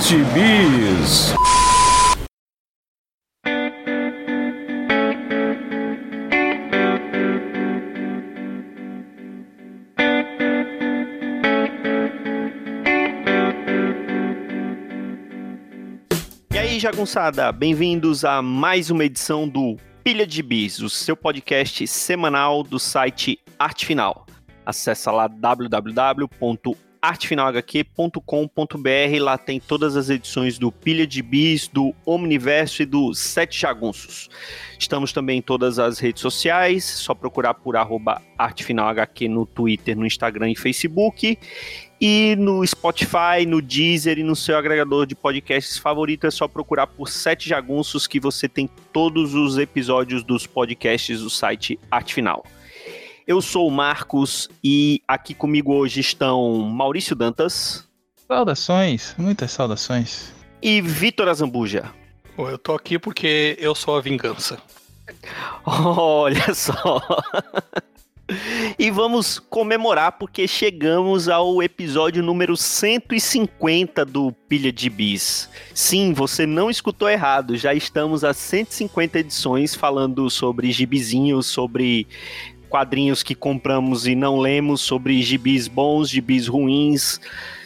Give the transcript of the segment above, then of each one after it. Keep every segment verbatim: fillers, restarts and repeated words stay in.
Gibis. E aí, jagunçada, bem-vindos a mais uma edição do Pilha de Gibis, o seu podcast semanal do site Arte Final. Acesse lá w w w ponto arte final h q ponto com ponto b r, lá tem todas as edições do Pilha de Gibis, do Omniverso e do Sete Jagunços. Estamos também em todas as redes sociais, só procurar por arroba artefinalhq no Twitter, no Instagram e Facebook. E no Spotify, no Deezer e no seu agregador de podcasts favorito é só procurar por Sete Jagunços, que você tem todos os episódios dos podcasts do site Arte Final. Eu sou o Marcos e aqui comigo hoje estão Maurício Dantas. Saudações, muitas saudações. E Vitor Azambuja. Eu tô aqui porque eu sou a vingança. Olha só. E vamos comemorar porque chegamos ao episódio número cento e cinquenta do Pilha de Gibis. Sim, você não escutou errado, já estamos a cento e cinquenta edições falando sobre gibizinhos, sobre quadrinhos que compramos e não lemos, sobre gibis bons, gibis ruins,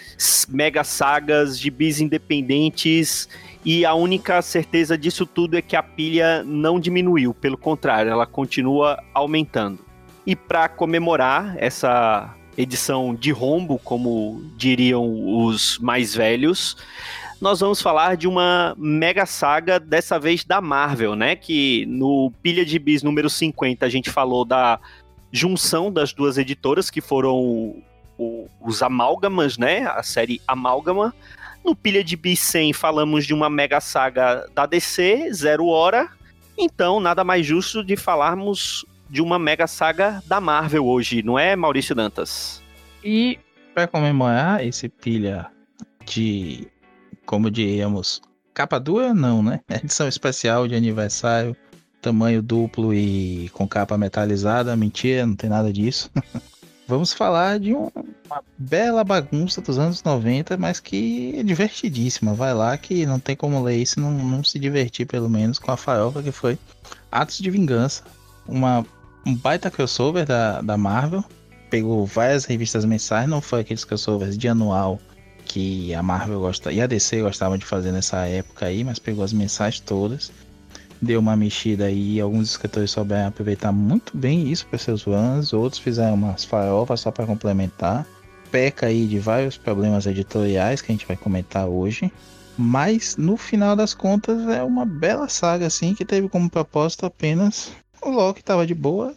mega sagas, gibis independentes, e a única certeza disso tudo é que a pilha não diminuiu, pelo contrário, ela continua aumentando. E para comemorar essa edição de rombo, como diriam os mais velhos, nós vamos falar de uma mega saga, dessa vez da Marvel, né? Que no Pilha de Gibis número cinquenta a gente falou da junção das duas editoras, que foram o, o, os Amálgamas, né? A série Amálgama. No Pilha de Gibis cem falamos de uma mega saga da D C, Zero Hora. Então, nada mais justo de falarmos de uma mega saga da Marvel hoje, não é, Maurício Dantas? E para comemorar esse pilha de, como diríamos, capa dura não, né? Edição especial de aniversário, tamanho duplo e com capa metalizada, mentira, não tem nada disso. Vamos falar de um, uma bela bagunça dos anos noventa, mas que é divertidíssima. Vai lá que não tem como ler isso e não, não se divertir, pelo menos, com a farofa que foi Atos de Vingança. Uma Um baita crossover da, da Marvel. Pegou várias revistas mensais, não foi aqueles crossovers de anual que a Marvel gosta, e a D C gostavam de fazer nessa época aí, mas pegou as mensais todas, deu uma mexida aí, alguns escritores souberam aproveitar muito bem isso para seus fãs, outros fizeram umas farofas só para complementar. Peca aí de vários problemas editoriais que a gente vai comentar hoje, mas no final das contas é uma bela saga assim, que teve como propósito apenas... O Loki tava de boa,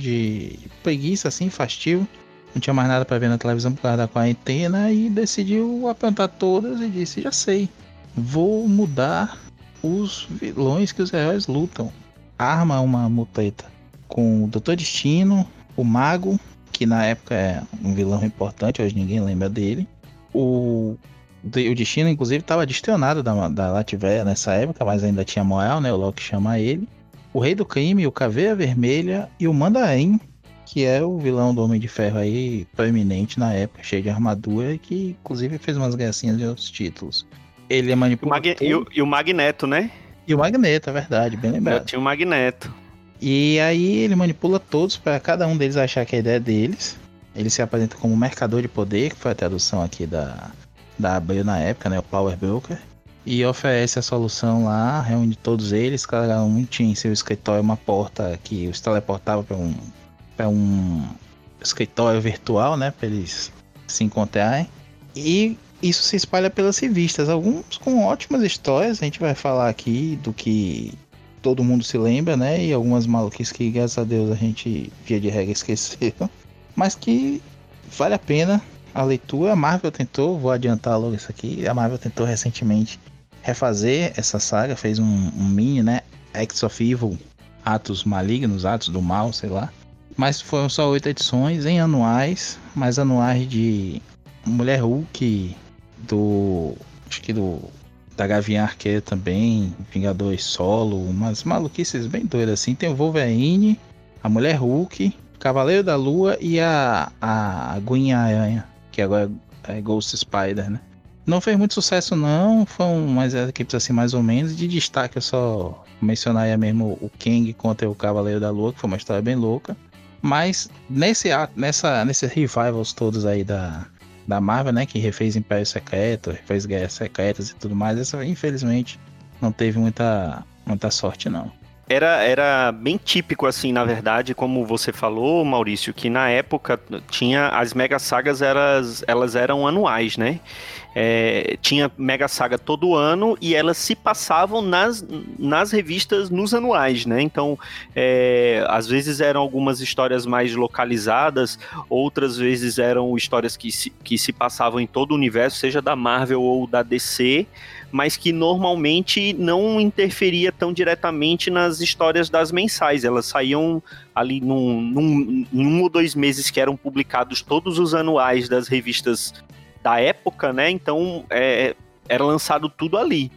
de preguiça assim, fastio, não tinha mais nada pra ver na televisão por causa da quarentena e decidiu aprontar todas e disse, já sei, vou mudar os vilões que os heróis lutam. Arma uma muteta com o Doutor Destino, o Mago, que na época é um vilão importante, hoje ninguém lembra dele. O, o Destino inclusive estava destronado da, da Latveia nessa época, mas ainda tinha moral, né? O Loki chama ele. O Rei do Crime, o Caveira Vermelha e o Mandarim, que é o vilão do Homem de Ferro aí, proeminente na época, cheio de armadura, e que inclusive fez umas gracinhas de outros títulos. Ele é manipulado. E, o, e o Magneto, né? E o Magneto, é verdade, bem lembrado. Eu tinha o Magneto. E aí ele manipula todos para cada um deles achar que a ideia é deles. Ele se apresenta como mercador de poder, que foi a tradução aqui da, da Abril na época, né? O Power Broker. E oferece a solução lá, reúne todos eles, cada um tinha em seu escritório uma porta que os teleportava para um, para um escritório virtual, né, para eles se encontrarem. E isso se espalha pelas revistas, alguns com ótimas histórias, a gente vai falar aqui do que todo mundo se lembra, né, e algumas maluquices que, graças a Deus, a gente, via de regra, esqueceu, mas que vale a pena a leitura. A Marvel tentou, vou adiantar logo isso aqui, a Marvel tentou recentemente refazer essa saga, fez um, um mini, né, Acts of Evil, atos malignos, atos do mal, sei lá, mas foram só oito edições em anuais, mais anuais de Mulher Hulk, do, acho que do, da Gavião Arqueiro também, Vingadores Solo, umas maluquices bem doidas assim, tem o Wolverine, a Mulher Hulk, Cavaleiro da Lua e a, a Gwen Aranha, que agora é Ghost Spider, né? Não fez muito sucesso não, foram umas equipes assim mais ou menos. De destaque eu só mencionar aí mesmo o Kang contra o Cavaleiro da Lua, que foi uma história bem louca. Mas nesse ato, nessa, nesses revivals todos aí da, da Marvel, né, que refez Império Secreto, refez Guerras Secretas e tudo mais, essa infelizmente não teve muita, muita sorte não. Era, era bem típico, assim, na verdade, como você falou, Maurício, que na época tinha as mega sagas, elas, elas eram anuais, né? É, tinha mega saga todo ano e elas se passavam nas, nas revistas nos anuais, né? Então, é, às vezes eram algumas histórias mais localizadas, outras vezes eram histórias que se, que se passavam em todo o universo, seja da Marvel ou da D C, mas que normalmente não interferia tão diretamente nas histórias das mensais. Elas saíam ali num, num, em um ou dois meses que eram publicados todos os anuais das revistas da época, né? Então é, era lançado tudo ali.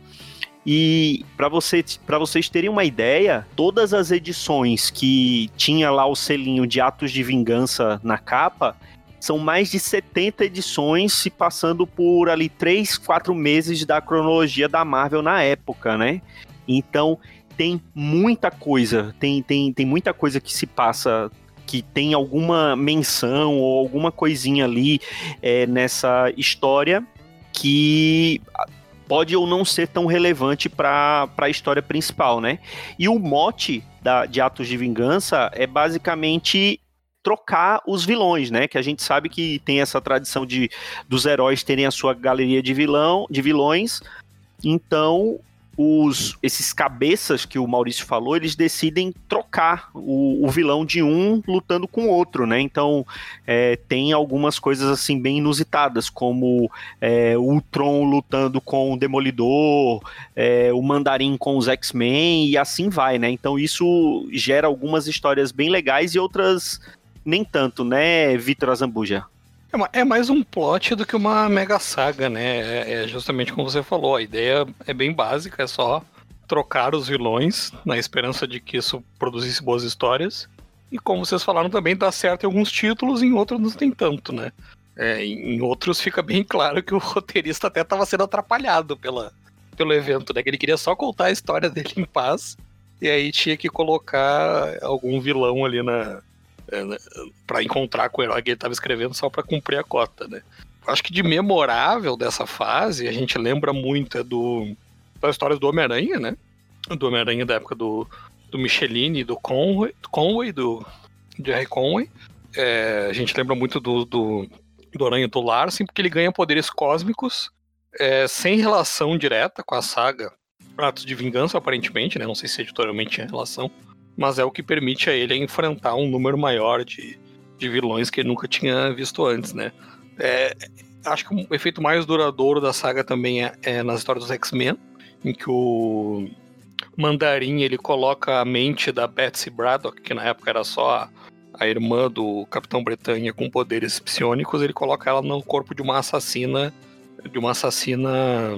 E para você, para vocês terem uma ideia, todas as edições que tinha lá o selinho de Atos de Vingança na capa, são mais de setenta edições, se passando por ali três, quatro meses da cronologia da Marvel na época, né? Então tem muita coisa, tem, tem, tem muita coisa que se passa, que tem alguma menção ou alguma coisinha ali é, nessa história que pode ou não ser tão relevante para a história principal, né? E o mote da, de Atos de Vingança é basicamente trocar os vilões, né? Que a gente sabe que tem essa tradição de dos heróis terem a sua galeria de vilão, de vilões. Então, os, esses cabeças que o Maurício falou, eles decidem trocar o, o vilão de um lutando com o outro, né? Então, é, tem algumas coisas assim bem inusitadas, como é, o Ultron lutando com o Demolidor, é, o Mandarim com os X-Men e assim vai, né? Então, isso gera algumas histórias bem legais e outras nem tanto, né, Vitor Azambuja? É mais um plot do que uma mega saga, né? É justamente como você falou, a ideia é bem básica, é só trocar os vilões na esperança de que isso produzisse boas histórias. E como vocês falaram também, dá certo em alguns títulos, em outros não tem tanto, né? É, em outros fica bem claro que o roteirista até estava sendo atrapalhado pela, pelo evento, né? Que ele queria só contar a história dele em paz, e aí tinha que colocar algum vilão ali na... para encontrar com o herói que ele estava escrevendo só para cumprir a cota, né? Acho que de memorável dessa fase, a gente lembra muito é do, das histórias do Homem-Aranha, né? Do Homem-Aranha da época do, do Michelini, do Conway, Conway do Jerry Conway. É, a gente lembra muito do, do, do Aranha do Larsen, porque ele ganha poderes cósmicos é, sem relação direta com a saga Atos de Vingança, aparentemente, né? Não sei se editorialmente tinha relação, mas é o que permite a ele enfrentar um número maior de, de vilões que ele nunca tinha visto antes, né? É, acho que o efeito mais duradouro da saga também é, é nas histórias dos X-Men, em que o Mandarim, ele coloca a mente da Betsy Braddock, que na época era só a, a irmã do Capitão Bretanha com poderes psionicos, ele coloca ela no corpo de uma assassina, de uma assassina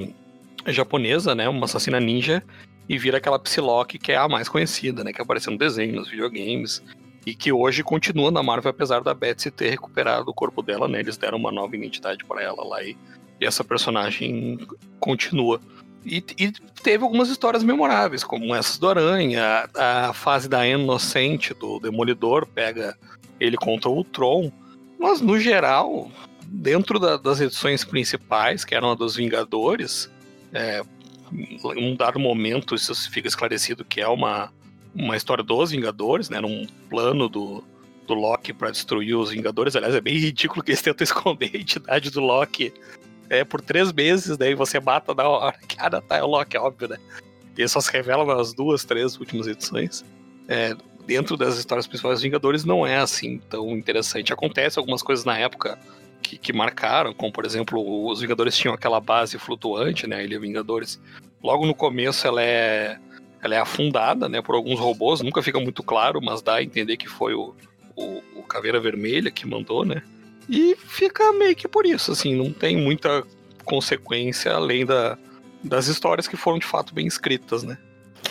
japonesa, né? Uma assassina ninja, e vira aquela Psylocke que é a mais conhecida, né? Que apareceu no desenho, nos videogames, e que hoje continua na Marvel, apesar da Betsy ter recuperado o corpo dela, né? Eles deram uma nova identidade para ela lá, e, e essa personagem continua. E, e teve algumas histórias memoráveis, como essas do Aranha, a, a fase da Inocente, do Demolidor, pega ele contra o Ultron, mas no geral, dentro da, das edições principais, que eram a dos Vingadores, é, em um dado momento isso fica esclarecido que é uma, uma história dos Vingadores, né? Um plano do, do Loki para destruir os Vingadores. Aliás, é bem ridículo que eles tentam esconder a identidade do Loki é, por três meses, daí você mata na hora que ah, tá, é o Loki, é óbvio, né? E ele só se revela nas duas, três últimas edições. É, dentro das histórias principais dos Vingadores não é assim tão interessante. Acontece algumas coisas na época que, que marcaram, como por exemplo, os Vingadores tinham aquela base flutuante, né, a Ilha Vingadores. Logo no começo ela é, ela é afundada, né, por alguns robôs, nunca fica muito claro, mas dá a entender que foi o, o, o Caveira Vermelha que mandou, né, e fica meio que por isso, assim, não tem muita consequência além da, das histórias que foram de fato bem escritas, né.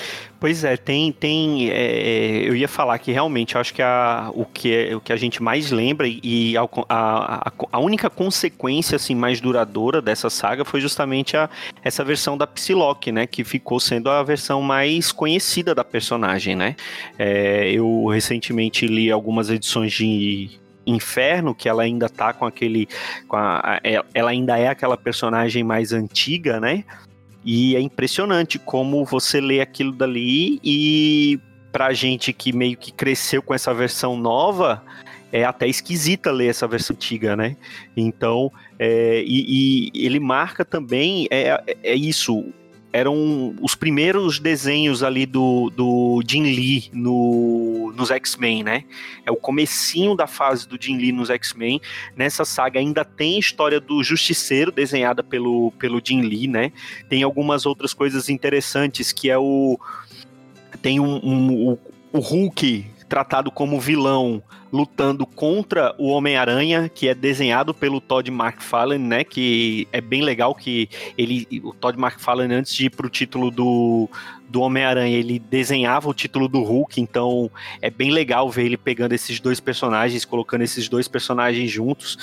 Pois é, tem, tem é, eu ia falar que realmente, eu acho que a, o, que é, o que a gente mais lembra e a, a, a única consequência assim, mais duradoura dessa saga foi justamente a, essa versão da Psylocke, né, que ficou sendo a versão mais conhecida da personagem, né. É, eu recentemente li algumas edições de Inferno, que ela ainda tá com aquele, com a, ela ainda é aquela personagem mais antiga, né. E é impressionante como você lê aquilo dali e pra gente que meio que cresceu com essa versão nova, é até esquisita ler essa versão antiga, né? Então, é, e, e ele marca também, é, é isso, eram os primeiros desenhos ali do, do Jim Lee no, nos X-Men, né? É o comecinho da fase do Jim Lee nos X-Men. Nessa saga ainda tem a história do Justiceiro, desenhada pelo, pelo Jim Lee, né? Tem algumas outras coisas interessantes, que é o... Tem um, um, o, o Hulk tratado como vilão, lutando contra o Homem-Aranha, que é desenhado pelo Todd McFarlane, né, que é bem legal que ele, o Todd McFarlane, antes de ir pro título do, do Homem-Aranha, ele desenhava o título do Hulk, então é bem legal ver ele pegando esses dois personagens, colocando esses dois personagens juntos,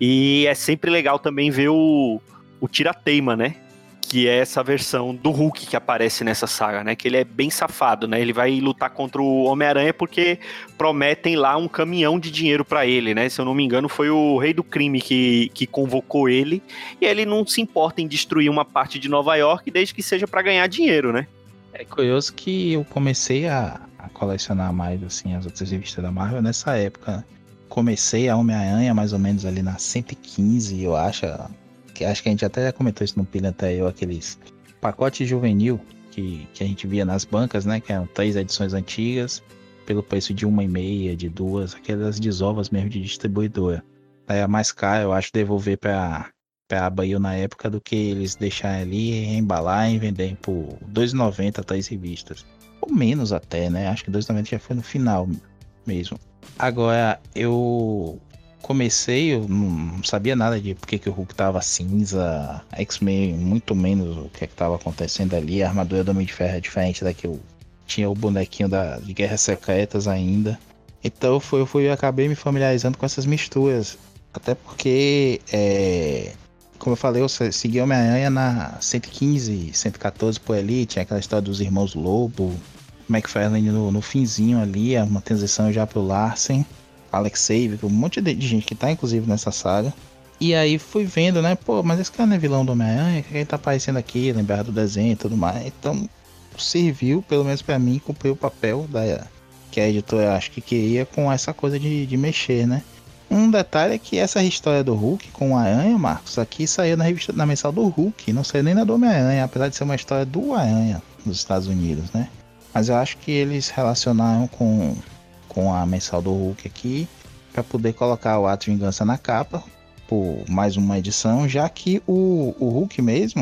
e é sempre legal também ver o, o Tirateima, né, que é essa versão do Hulk que aparece nessa saga, né? Que ele é bem safado, né? Ele vai lutar contra o Homem-Aranha porque prometem lá um caminhão de dinheiro pra ele, né? Se eu não me engano, foi o Rei do Crime que, que convocou ele, e ele não se importa em destruir uma parte de Nova York desde que seja pra ganhar dinheiro, né? É curioso que eu comecei a, a colecionar mais, assim, as outras revistas da Marvel nessa época, né? Comecei a Homem-Aranha mais ou menos ali na cento e quinze, eu acho... Que acho que a gente até já comentou isso no Pilha anterior, aqueles pacotes juvenil que, que a gente via nas bancas, né? Que eram três edições antigas, pelo preço de uma e meia, de duas, aquelas desovas mesmo de distribuidora. Aí é mais caro, eu acho, devolver para a Abril na época do que eles deixarem ali, embalar e venderem por dois reais e noventa centavos três revistas. Ou menos até, né? Acho que dois reais e noventa centavos já foi no final mesmo. Agora, eu... comecei, eu não sabia nada de porque que o Hulk tava cinza, X-Men muito menos o que é que tava acontecendo ali, a armadura do Homem de Ferro é diferente da que eu tinha, o bonequinho da, de Guerras Secretas ainda. Então eu fui, eu fui, eu acabei me familiarizando com essas misturas, até porque, é, como eu falei, eu segui Homem-Aranha na cento e quinze, cento e quatorze por ali, tinha aquela história dos Irmãos Lobo, McFarlane no, no finzinho ali, uma transição já pro Larsen, Alex Save, um monte de gente que tá inclusive nessa saga. E aí fui vendo, né, pô, mas esse cara não é vilão do Homem-Aranha, que ele tá aparecendo aqui, lembrar do desenho e tudo mais. Então serviu, pelo menos pra mim, cumpriu o papel da, que a editora acho que queria com essa coisa de, de mexer, né. Um detalhe é que essa história do Hulk com o Aranha, Marcos, aqui saiu na revista, na mensal do Hulk, não saiu nem na do Homem-Aranha, apesar de ser uma história do Aranha nos Estados Unidos, né. Mas eu acho que eles relacionaram com... com a mensal do Hulk aqui, para poder colocar o Ato de Vingança na capa, por mais uma edição, já que o, o Hulk mesmo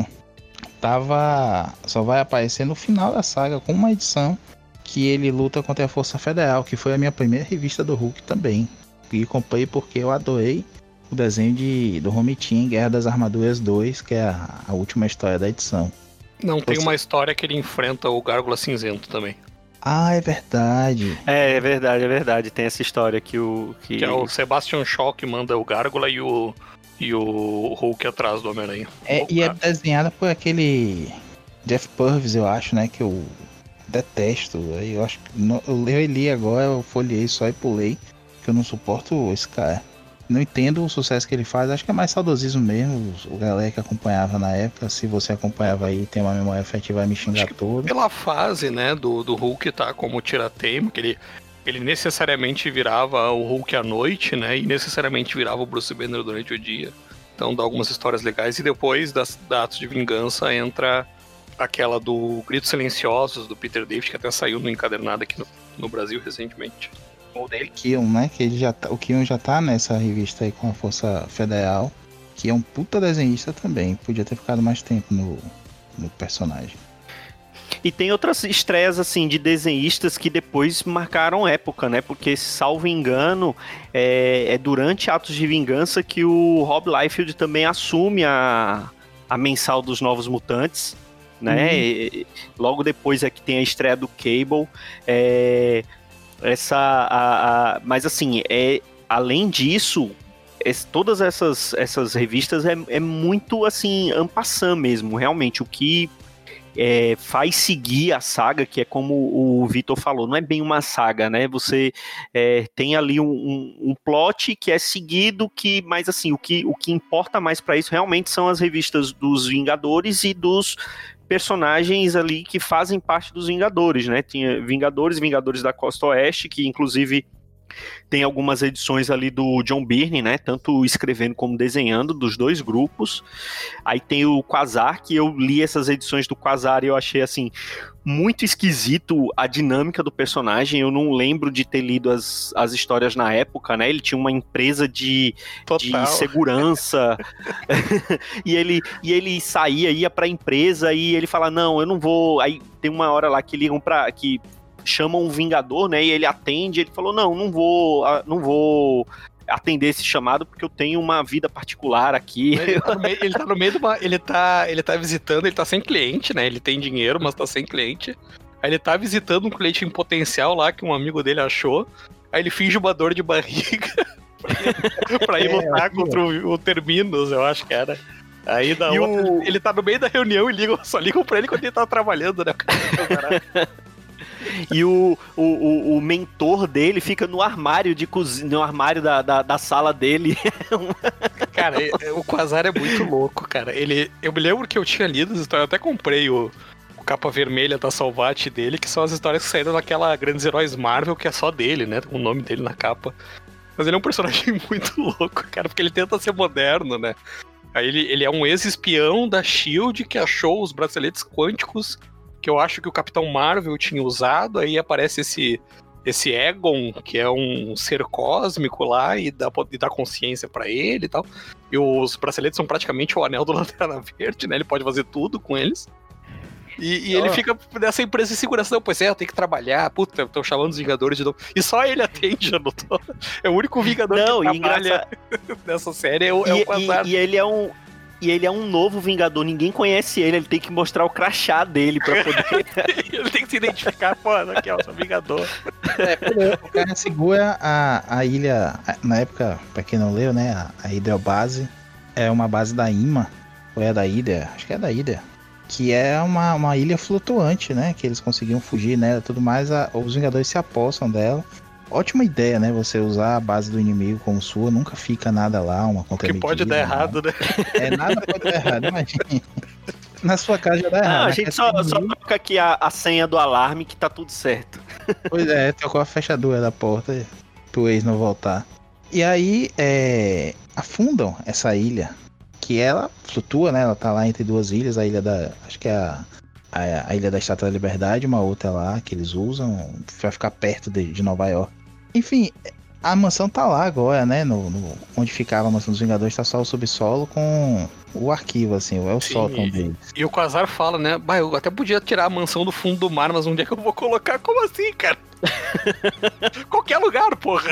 tava, só vai aparecer no final da saga, com uma edição que ele luta contra a Força Federal, que foi a minha primeira revista do Hulk também, e comprei porque eu adorei o desenho de, do Romitinho em Guerra das Armaduras dois, que é a, a última história da edição. Não, tem uma história que ele enfrenta o Gárgula Cinzento também. Ah, é verdade. É, é verdade, é verdade. Tem essa história que o... Que, que é o Sebastian Shaw que manda o Gárgula e o, e o Hulk atrás do Homem-Aranha. É, e é desenhada por aquele Jeff Purvis, eu acho, né? Que eu detesto. Eu acho que não, eu li agora, eu folhei só e pulei, que eu não suporto esse cara. Não entendo o sucesso que ele faz, acho que é mais saudosismo mesmo. O galera que acompanhava na época, se você acompanhava aí, tem uma memória afetiva, vai me xingar todo. Pela fase, né, do, do Hulk tá como Tirateima, que ele, ele necessariamente virava o Hulk à noite, né, e necessariamente virava o Bruce Banner durante o dia. Então dá algumas histórias legais. E depois das Atos de Vingança entra aquela do Gritos Silenciosos, do Peter David, que até saiu no encadernado aqui no, no Brasil recentemente. O dele, Kion, né? Que ele já tá, o Kion já tá nessa revista aí com a Força Federal, que é um puta desenhista também. Podia ter ficado mais tempo no, no personagem. E tem outras estreias, assim, de desenhistas que depois marcaram época, né? Porque, salvo engano, é, é durante Atos de Vingança que o Rob Liefeld também assume a, a mensal dos Novos Mutantes. né? Uhum. E, logo depois é que tem a estreia do Cable. É, essa, a, a, mas assim, é, além disso, es, todas essas, essas revistas é, é muito assim, en passant mesmo, realmente. O que É, faz seguir a saga, que é como o Vitor falou, não é bem uma saga, né? Você é, tem ali um, um, um plot que é seguido, que, mas assim, o que, o que importa mais para isso realmente são as revistas dos Vingadores e dos personagens ali que fazem parte dos Vingadores, né? Tinha Vingadores, Vingadores da Costa Oeste, que inclusive tem algumas edições ali do John Byrne, né? Tanto escrevendo como desenhando, dos dois grupos. Aí tem o Quasar, que eu li essas edições do Quasar e eu achei, assim, muito esquisito a dinâmica do personagem. Eu não lembro de ter lido as, as histórias na época, né? Ele tinha uma empresa de, de segurança e, ele, e ele saía, ia pra empresa e ele fala, não, eu não vou... Aí tem uma hora lá que ligam pra... Que chamam um Vingador, né, e ele atende, ele falou, não, não vou, não vou atender esse chamado porque eu tenho uma vida particular aqui. Ele tá no meio, ele tá no meio de uma, ele tá, ele tá visitando, ele tá sem cliente, né, ele tem dinheiro, mas tá sem cliente. Aí ele tá visitando um cliente em potencial lá, que um amigo dele achou, aí ele finge uma dor de barriga pra, pra ir lutar é, contra o, o Terminus, eu acho que era. Aí da outra, o... ele tá no meio da reunião e ligam, só ligam pra ele quando ele tá trabalhando, né, E o, o, o mentor dele fica no armário de cozinha, no armário da, da, da sala dele. Cara, o Quasar é muito louco, cara. Ele, eu me lembro que eu tinha lido as histórias, eu até comprei o, o capa vermelha da Salvat dele, que são as histórias que saíram naquela Grandes Heróis Marvel, que é só dele, né? Com o nome dele na capa. Mas ele é um personagem muito louco, cara, porque ele tenta ser moderno, né? Aí ele, ele é um ex-espião da SHIELD que achou os braceletes quânticos que eu acho que o Capitão Marvel tinha usado, aí aparece esse, esse Egon, que é um ser cósmico lá, e dá, e dá consciência pra ele e tal. E os braceletes são praticamente o anel do Lanterna Verde, né? Ele pode fazer tudo com eles. E, e oh. ele fica nessa empresa de segurança. Não, pois é, eu tenho que trabalhar. Puta, estão chamando os Vingadores de novo. E só ele atende, eu não tô... É o único Vingador não, que trabalha engraçado... nessa série, é o, e, é o Quasar. E, e ele é um... E ele é um novo Vingador, ninguém conhece ele, ele tem que mostrar o crachá dele pra poder... Ele tem que se identificar, pô, aqui ó, sou Vingador. É, o cara segura a, a ilha, na época, pra quem não leu, né, a, a Hidrobase, é uma base da I M A, ou é da Hydra, acho que é da Hydra, que é uma, uma ilha flutuante, né, que eles conseguiam fugir nela e tudo mais, a, os Vingadores se apossam dela. Ótima ideia, né? Você usar a base do inimigo como sua, nunca fica nada lá, uma contra. O que pode dar errado, né? É, nada pode dar errado, imagina. Na sua casa já dá errado. Não, a gente só, só toca aqui a, a senha do alarme que tá tudo certo. Pois é, trocou a fechadura da porta pro ex não voltar. E aí, é, afundam essa ilha, que ela flutua, né? Ela tá lá entre duas ilhas, a ilha da... Acho que é a... A, a Ilha da Estátua da Liberdade, uma outra lá que eles usam pra ficar perto de, de Nova York. Enfim, a mansão tá lá agora, né? No, no, onde ficava a mansão dos Vingadores, tá só o subsolo com o arquivo, assim, é o Sim, sótão deles. E o Quasar fala, né? Bah, eu até podia tirar a mansão do fundo do mar, mas onde é que eu vou colocar? Como assim, cara? Qualquer lugar, porra.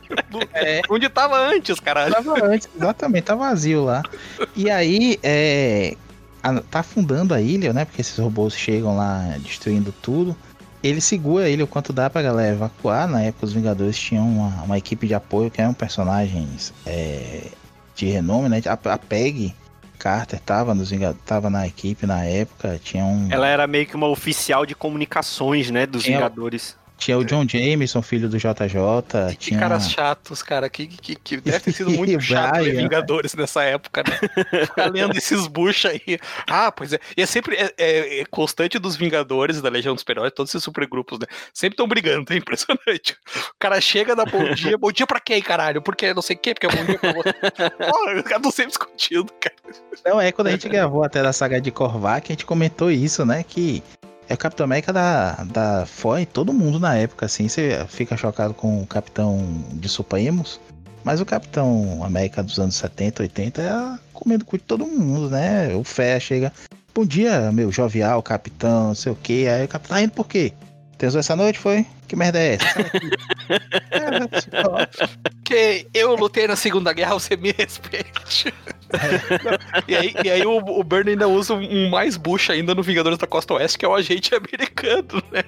É. Onde tava antes, caralho. Tava antes, exatamente, tá vazio lá. E aí, é... tá afundando a ilha, né? Porque esses robôs chegam lá destruindo tudo. Ele segura a ilha o quanto dá pra galera evacuar. Na época os Vingadores tinham uma, uma equipe de apoio que eram personagens é, de renome, né? A, a Peggy Carter tava, nos Vingadores, tava na equipe na época. Tinha um... Ela era meio que uma oficial de comunicações, né? Dos tinha... Vingadores. Tinha o John Jameson, filho do J J. Que tinha... caras chatos, cara. Que, que, que deve ter sido muito chato ver Vingadores nessa época, né? Ficar lendo esses bucha aí. Ah, pois é. E é sempre é, é, é constante dos Vingadores, da Legião dos Super-Heróis, todos esses supergrupos, né? Sempre estão brigando, é impressionante. O cara chega, dá bom dia. Bom dia pra quem, caralho? Porque não sei o quê, porque é bom dia pra você. Porra, os caras estão sempre discutindo, cara. Não, é quando a gente gravou até da saga de Korvac, a gente comentou isso, né? Que é o Capitão América da, da foi todo mundo na época, assim. Você fica chocado com o Capitão de Supremos, mas o Capitão América dos anos setenta, oitenta é comendo cu de todo mundo, né? O Fé chega, bom dia, meu jovial capitão, não sei o que. Aí o Capitão, tá indo por quê? Transou essa noite, foi? Que merda é essa? É, tipo, Que eu lutei na Segunda Guerra, você me respeite. É. E aí, e aí o, o Burn ainda usa um mais bucha ainda no Vingadores da Costa Oeste, que é o agente americano, né?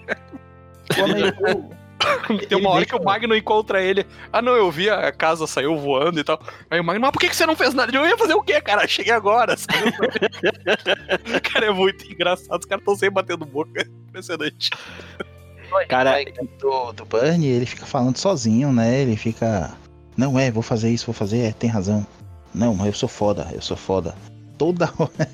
Tem uma hora que o Magno encontra ele. Ah, não, eu vi a casa saiu voando e tal. Aí o Magno, mas por que, que você não fez nada? Eu ia fazer o quê, cara? Cheguei agora. Cara, é muito engraçado. Os caras estão sempre batendo boca. Impressionante. Cara, do, do Burn, ele fica falando sozinho, né? Ele fica... Não, é, vou fazer isso, vou fazer, é, tem razão. Não, mas eu sou foda, eu sou foda. Toda hora.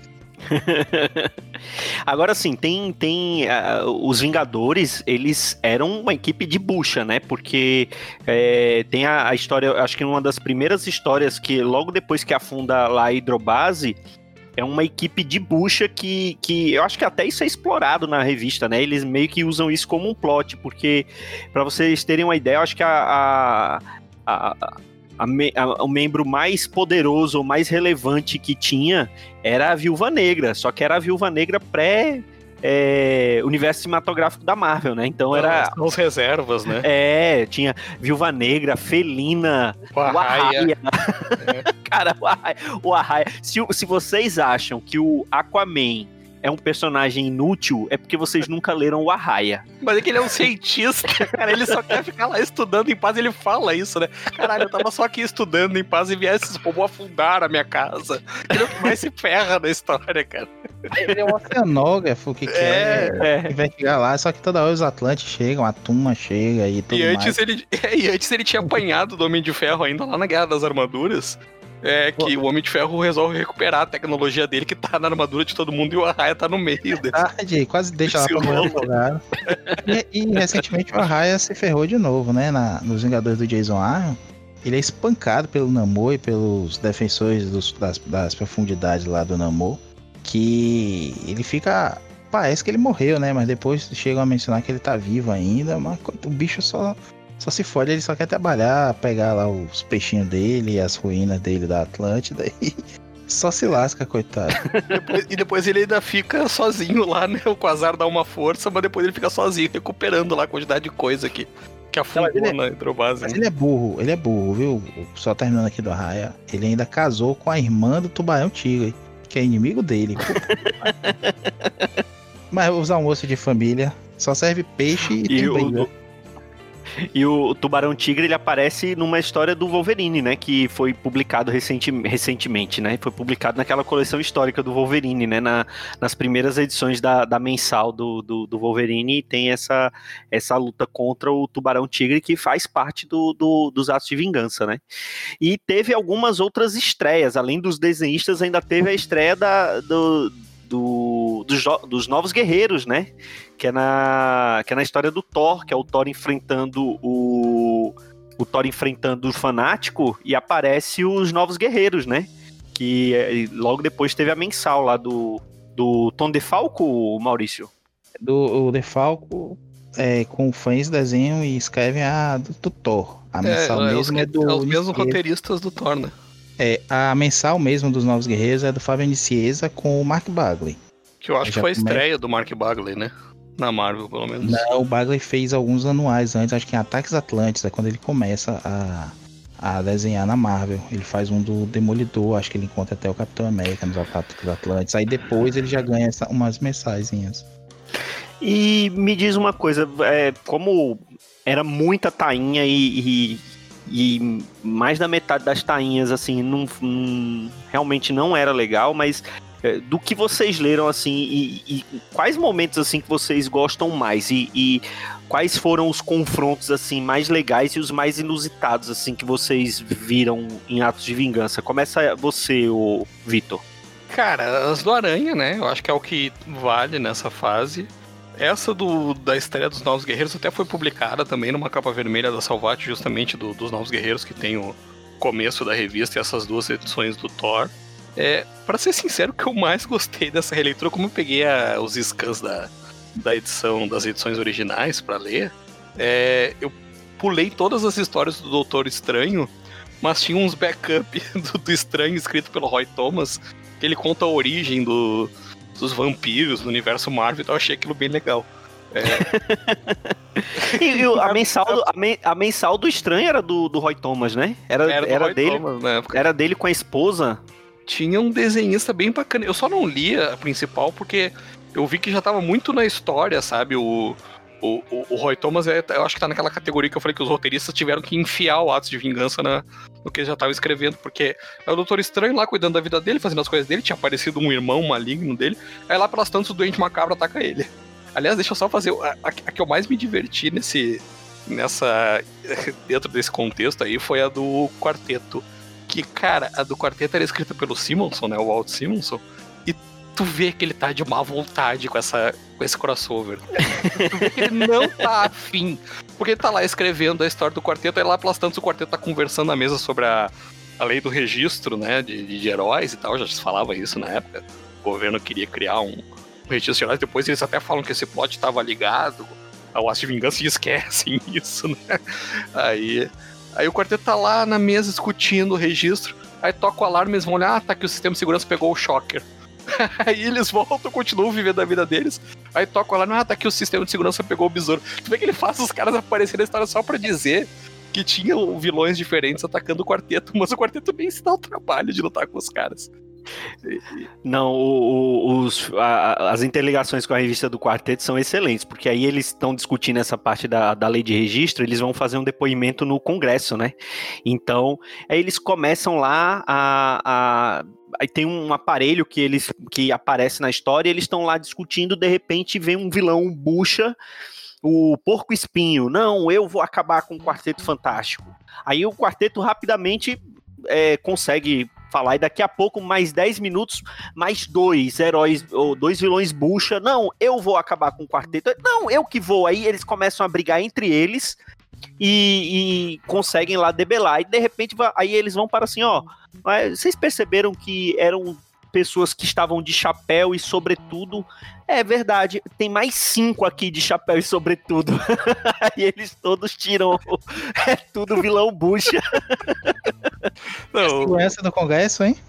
Agora sim, tem, tem uh, os Vingadores, eles eram uma equipe de bucha, né? Porque é, tem a, a história, acho que uma das primeiras histórias que logo depois que afunda lá a hidrobase, é uma equipe de bucha que, que eu acho que até isso é explorado na revista, né? Eles meio que usam isso como um plot, porque pra vocês terem uma ideia, eu acho que a... a, a A me, a, o membro mais poderoso ou mais relevante que tinha era a Viúva Negra, só que era a Viúva Negra pré é, universo cinematográfico da Marvel, né? Então era... São as reservas, né? É, tinha Viúva Negra, Felina, o Arraia. É. Cara, o Arraia. O Arraia. Se, se vocês acham que o Aquaman é um personagem inútil, é porque vocês nunca leram o Arraia. Mas é que ele é um cientista, cara, ele só quer ficar lá estudando em paz, ele fala isso, né? Caralho, eu tava só aqui estudando em paz e viesse esses robôs afundar a minha casa. Ele é o que mais se ferra na história, cara. Ele é um oceanógrafo que quer é. investigar lá, só que toda hora os Atlantes chegam, a Tuma chega e tudo e antes mais. Ele, é, e antes ele tinha apanhado do Homem de Ferro ainda lá na Guerra das Armaduras. É que Pô. o Homem de Ferro resolve recuperar a tecnologia dele que tá na armadura de todo mundo e o Arraia tá no meio dele. Verdade, quase deixa lá pra morrer. E, e recentemente o Arraia se ferrou de novo, né? Na, nos Vingadores do Jason Aaron. Ele é espancado pelo Namor e pelos defensores dos, das, das profundidades lá do Namor. Que ele fica... Parece que ele morreu, né? Mas depois chegam a mencionar que ele tá vivo ainda. Mas o bicho só... Só se fode, ele só quer trabalhar, pegar lá os peixinhos dele, as ruínas dele da Atlântida e só se lasca, coitado. Depois, e depois ele ainda fica sozinho lá, né? O Quasar dá uma força, mas depois ele fica sozinho, recuperando lá a quantidade de coisa que, que afundou Não, na hidrobase. Mas né? ele é burro, ele é burro, viu? Só terminando aqui do Arraia, ele ainda casou com a irmã do Tubarão Tigre, que é inimigo dele. Mas os almoços de família só serve peixe e, e tem briga. E o Tubarão Tigre, ele aparece numa história do Wolverine, né? Que foi publicado recenti- recentemente, né? Foi publicado naquela coleção histórica do Wolverine, né? Na, nas primeiras edições da, da mensal do, do, do Wolverine, tem essa, essa luta contra o Tubarão Tigre, que faz parte do, do, dos atos de vingança, né? E teve algumas outras estreias, além dos desenhistas, ainda teve a estreia da... Do, Do, dos, dos Novos Guerreiros, né? Que é, na, que é na história do Thor, que é o Thor enfrentando o, o Thor enfrentando o Fanático e aparece os Novos Guerreiros, né? Que é, logo depois teve a mensal lá do, do Tom DeFalco, Maurício. Do o DeFalco é, com fãs desenham e escrevem a do, do Thor. A mensal é, mesmo é, os, é do... É os mesmos roteiristas do Thor, né? É, a mensal mesmo dos Novos Guerreiros é do Fábio Nicieza com o Mark Bagley. Que eu acho que foi a estreia do Mark Bagley, né? Na Marvel, pelo menos. Não, o Bagley fez alguns anuais antes, acho que em Ataques Atlantes, é quando ele começa a, a desenhar na Marvel. Ele faz um do Demolidor, acho que ele encontra até o Capitão América nos Ataques Atlantes. Aí depois ele já ganha essa, umas mensagenzinhas. E me diz uma coisa, é, como era muita tainha e... e... E mais da metade das tainhas, assim, não, não, realmente não era legal, mas é, do que vocês leram, assim, e, e quais momentos, assim, que vocês gostam mais? E, e quais foram os confrontos, assim, mais legais e os mais inusitados, assim, que vocês viram em Atos de Vingança? Começa você, o Vitor. Cara, as do Aranha, né? Eu acho que é o que vale nessa fase. Essa do, da estreia dos Novos Guerreiros até foi publicada também numa capa vermelha da Salvat, justamente do, dos Novos Guerreiros, que tem o começo da revista e essas duas edições do Thor. É, pra ser sincero, o que eu mais gostei dessa releitura, como eu peguei a, os scans da, da edição, das edições originais pra ler, é, eu pulei todas as histórias do Doutor Estranho, mas tinha uns backup do, do Estranho escrito pelo Roy Thomas, que ele conta a origem do... dos vampiros, do universo Marvel, então eu achei aquilo bem legal. É... E, e o- a, mensal do, a, men- a mensal do Estranho era do, do Roy Thomas, né? Era, Era era, do Roy dele, Thomas na época. era dele com a esposa. Tinha um desenhista bem bacana. Eu só não lia a principal porque eu vi que já tava muito na história, sabe? O, o, o, o Roy Thomas, é, eu acho que tá naquela categoria que eu falei que os roteiristas tiveram que enfiar o Atos de Vingança na, no que eles já estavam escrevendo, porque é o Doutor Estranho lá cuidando da vida dele, fazendo as coisas dele, tinha aparecido um irmão maligno dele, aí lá pelas tantas o Doente Macabro ataca ele. Aliás, deixa eu só fazer a, a, a que eu mais me diverti nesse, nessa, dentro desse contexto aí foi a do Quarteto. Que, cara, a do Quarteto era escrita pelo Simonson, né? O Walt Simonson. E tu vê que ele tá de má vontade com, essa, com esse crossover. Tu vê que ele não tá afim. Porque ele tá lá escrevendo a história do Quarteto, aí lá pelas tantas o Quarteto tá conversando na mesa sobre a, a lei do registro, né? De, de heróis e tal. Já se falava isso na época. O governo queria criar um, um registro de heróis. Depois eles até falam que esse plot tava ligado ao Atos de Vingança e esquecem isso, né? Aí... Aí o Quarteto tá lá na mesa discutindo o registro, aí toca o alarme e eles vão olhar, ah, tá que o sistema de segurança pegou o Shocker. Aí eles voltam, continuam vivendo a vida deles, aí toca o alarme, ah, tá que o sistema de segurança pegou o Besouro. Tu vê que ele faz os caras aparecerem na história só pra dizer que tinham vilões diferentes atacando o Quarteto, mas o Quarteto bem se dá o trabalho de lutar com os caras. Não, o- o- os, a- as interligações com a revista do Quarteto são excelentes, porque aí eles estão discutindo essa parte da, da lei de registro, eles vão fazer um depoimento no Congresso, né? Então, aí eles começam lá a... a aí tem um aparelho que, eles, que aparece na história, e eles estão lá discutindo, de repente vem um vilão, um bucha, o Porco Espinho, não, eu vou acabar com o Quarteto Fantástico. Aí o Quarteto rapidamente é, consegue falar, e daqui a pouco, mais dez minutos, mais dois heróis, ou dois vilões bucha, não, eu vou acabar com o Quarteto, não, eu que vou, aí eles começam a brigar entre eles, e, e conseguem lá debelar, e de repente, aí eles vão para assim, ó, vocês perceberam que eram pessoas que estavam de chapéu e sobretudo, é verdade, tem mais cinco aqui de chapéu e sobretudo, aí eles todos tiram, é tudo vilão bucha. Não. Essa do Congresso, hein?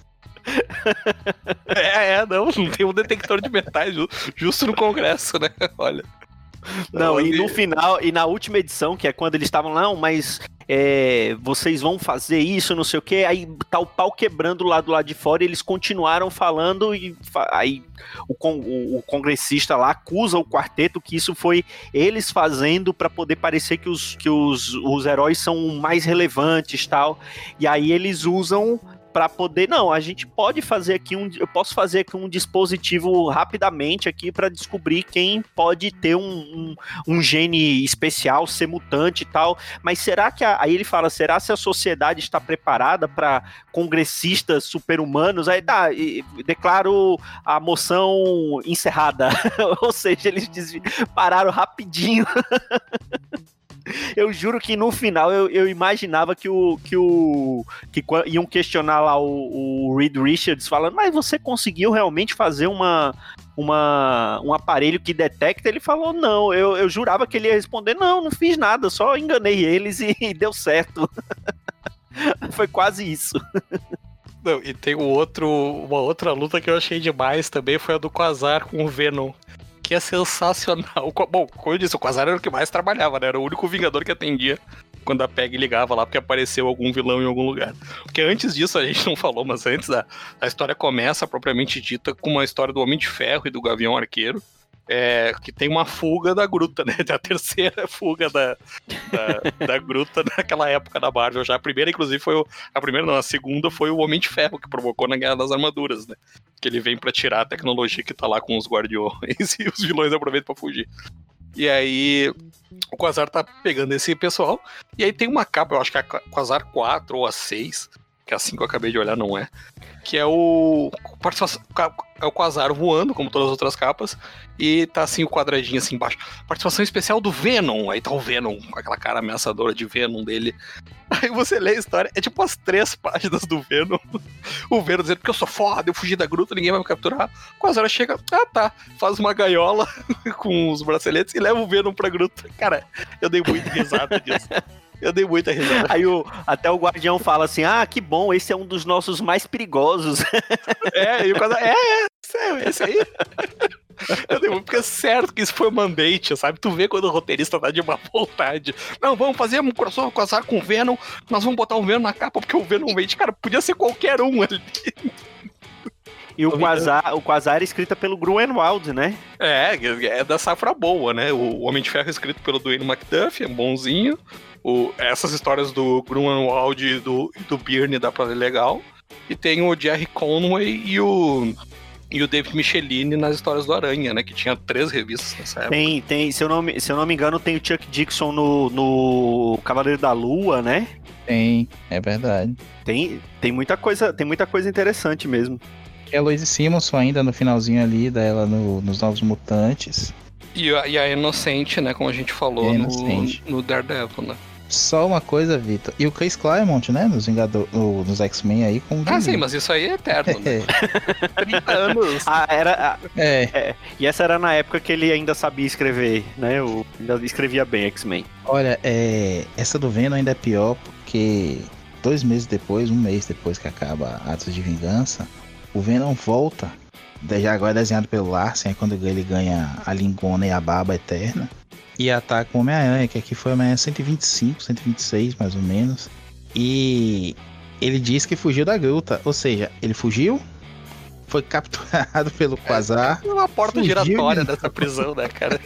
É, é, não, não tem um detector de metais justo no Congresso, né? Olha. Não, e no final, e na última edição, que é quando eles estavam lá, não, mas é, vocês vão fazer isso, não sei o que, aí tá o pau quebrando lá do lado de fora, e eles continuaram falando, e aí o, o, o congressista lá acusa o Quarteto que isso foi eles fazendo para poder parecer que, os, que os, os heróis são mais relevantes e tal, e aí eles usam para poder, não, a gente pode fazer aqui um, eu posso fazer aqui um dispositivo rapidamente aqui para descobrir quem pode ter um, um, um gene especial, ser mutante e tal, mas será que, a, aí ele fala, será se a sociedade está preparada para congressistas super-humanos? Aí tá, declaro a moção encerrada, ou seja, eles desvi- pararam rapidinho. Eu juro que no final eu, eu imaginava que o que o que iam questionar lá o, o Reed Richards falando, mas você conseguiu realmente fazer uma, uma um aparelho que detecta? Ele falou, não, eu, eu jurava que ele ia responder, não, não fiz nada, só enganei eles e, e deu certo. Foi quase isso. Não, e tem um outro, uma outra luta que eu achei demais também, foi a do Quasar com o Venom, que é sensacional. Bom, como eu disse, o Quasar era o que mais trabalhava, né? Era o único Vingador que atendia quando a Peg ligava lá, porque apareceu algum vilão em algum lugar. Porque antes disso, a gente não falou, mas antes a, a história começa, propriamente dita, com uma história do Homem de Ferro e do Gavião Arqueiro, é, que tem uma fuga da gruta, né? A terceira fuga da, da, da gruta naquela época da Marvel. Já a primeira, inclusive, foi o, a primeira não, a segunda foi o Homem de Ferro, que provocou na Guerra das Armaduras, né? Que ele vem pra tirar a tecnologia que tá lá com os guardiões e os vilões aproveitam pra fugir. E aí o Quasar tá pegando esse pessoal, e aí tem uma capa, eu acho que é a Quasar quatro ou a seis, que é assim que eu acabei de olhar, não é, que é o é o Quasar voando, como todas as outras capas, e tá assim o quadradinho assim embaixo, participação especial do Venom, aí tá o Venom, com aquela cara ameaçadora de Venom dele. Aí você lê a história, é tipo umas três páginas do Venom, o Venom dizendo que eu sou foda, eu fugi da gruta, ninguém vai me capturar. O Quasar chega, ah tá, faz uma gaiola com os braceletes e leva o Venom pra gruta. Cara, eu dei muita risada disso. Eu dei muita risada. Aí o, até o Guardião fala assim, ah, que bom, esse é um dos nossos mais perigosos. É, e o Quasar, é, é, esse aí. Porque é certo que isso foi mandate, sabe? Tu vê quando o roteirista tá de má vontade. Não, vamos fazer um crossover com azar com o Venom, nós vamos botar o Venom na capa, porque o Venom Wade, cara, podia ser qualquer um ali. E o Quasar, o Quasar é escrita pelo Gruenwald, né? É, é da safra boa, né? O Homem de Ferro é escrito pelo Dwayne McDuffie, é bonzinho. O, essas histórias do Gruenwald e do, do Byrne dá pra ler legal. E tem o Jerry Conway e o, e o David Michelini nas histórias do Aranha, né? Que tinha três revistas nessa época. Tem, tem, se eu não me, se eu não me engano, tem o Chuck Dixon no, no Cavaleiro da Lua, né? Tem, é verdade. Tem, tem muita coisa, tem muita coisa interessante mesmo. E a Louise Simonson ainda no finalzinho ali dela no, nos Novos Mutantes. E a, e a Inocente, né? Como a gente falou no, no Daredevil, né? Só uma coisa, Vitor. E o Chris Claremont, né? Nos, Vingador, no, nos X-Men aí com. Ah, sim, mas isso aí é eterno, né? trinta anos. Ah, era. Ah, é. é. E essa era na época que ele ainda sabia escrever, né? O, ainda escrevia bem X-Men. Olha, é, essa do Venom ainda é pior porque dois meses depois, um mês depois que acaba Atos de Vingança, o Venom volta. Já agora desenhado pelo Larsen, é quando ele ganha a lingona e a barba eterna. E ataca o Homem-Aranha, que aqui foi o Homem-Aranha cento e vinte e cinco, cento e vinte e seis, mais ou menos. E ele diz que fugiu da gruta. Ou seja, ele fugiu, foi capturado pelo Quasar. É uma porta giratória dessa prisão, né, cara?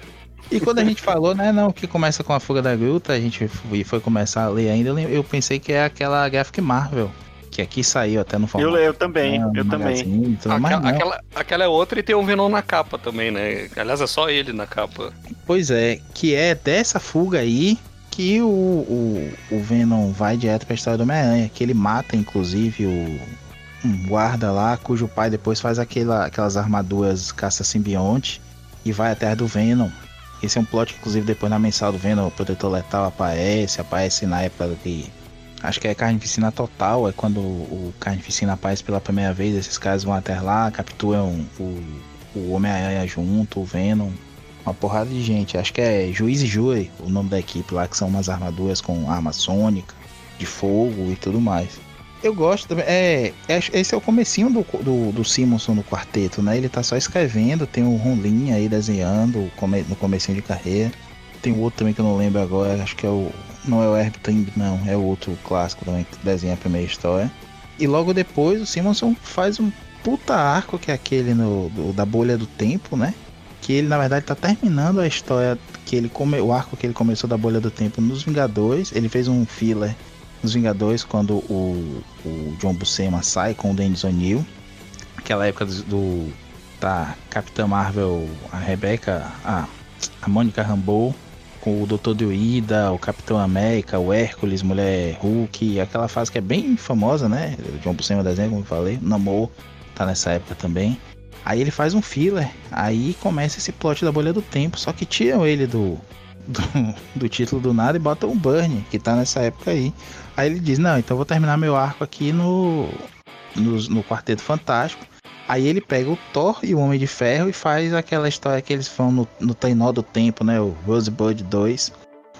E quando a gente falou, né, não, que começa com a fuga da gruta, a gente foi, foi começar a ler ainda, eu pensei que é aquela Graphic Marvel. Que aqui saiu até no formato. Eu, eu também, eu também. Tudo, aquela, aquela, aquela é outra e tem o Venom na capa também, né? Aliás, é só ele na capa. Pois é, que é dessa fuga aí que o, o, o Venom vai direto pra história do Homem-Aranha, que ele mata, inclusive, o um guarda lá, cujo pai depois faz aquela, aquelas armaduras caça-simbionte e vai atrás do Venom. Esse é um plot, inclusive, depois na mensal do Venom, o Protetor Letal aparece, aparece na época que... Acho que é Carnificina Total, é quando o Carnificina aparece pela primeira vez, esses caras vão até lá, capturam o, o Homem-Aranha junto, o Venom, uma porrada de gente. Acho que é Juiz e Júri, o nome da equipe lá, que são umas armaduras com arma sônica, de fogo e tudo mais. Eu gosto também, é, é, esse é o comecinho do, do, do Simonson no quarteto, né? Ele tá só escrevendo, tem o Ron Lim aí desenhando no comecinho de carreira. Tem o outro também que eu não lembro agora, acho que é o... Não é o Herb Trimb, não, é o outro clássico também que desenha a primeira história. E logo depois o Simonson faz um puta arco, que é aquele no, do, da bolha do tempo, né? Que ele na verdade tá terminando a história, que ele come, o arco que ele começou da bolha do tempo nos Vingadores. Ele fez um filler nos Vingadores quando o, o John Buscema sai com o Dennis O'Neil. Aquela época do, do tá, Capitã Marvel, a Rebecca, a, a Mônica Rambeau, com o doutor Druida, o Capitão América, o Hércules, Mulher Hulk, aquela fase que é bem famosa, né? O John Buscema desenho, como eu falei, Namor tá nessa época também. Aí ele faz um filler, aí começa esse plot da bolha do tempo, só que tiram ele do, do, do título do nada e botam o Burn, que tá nessa época aí. Aí ele diz, não, então eu vou terminar meu arco aqui no, no, no Quarteto Fantástico. Aí ele pega o Thor e o Homem de Ferro e faz aquela história que eles vão no, no Trenó do Tempo, né? O Rosebud dois.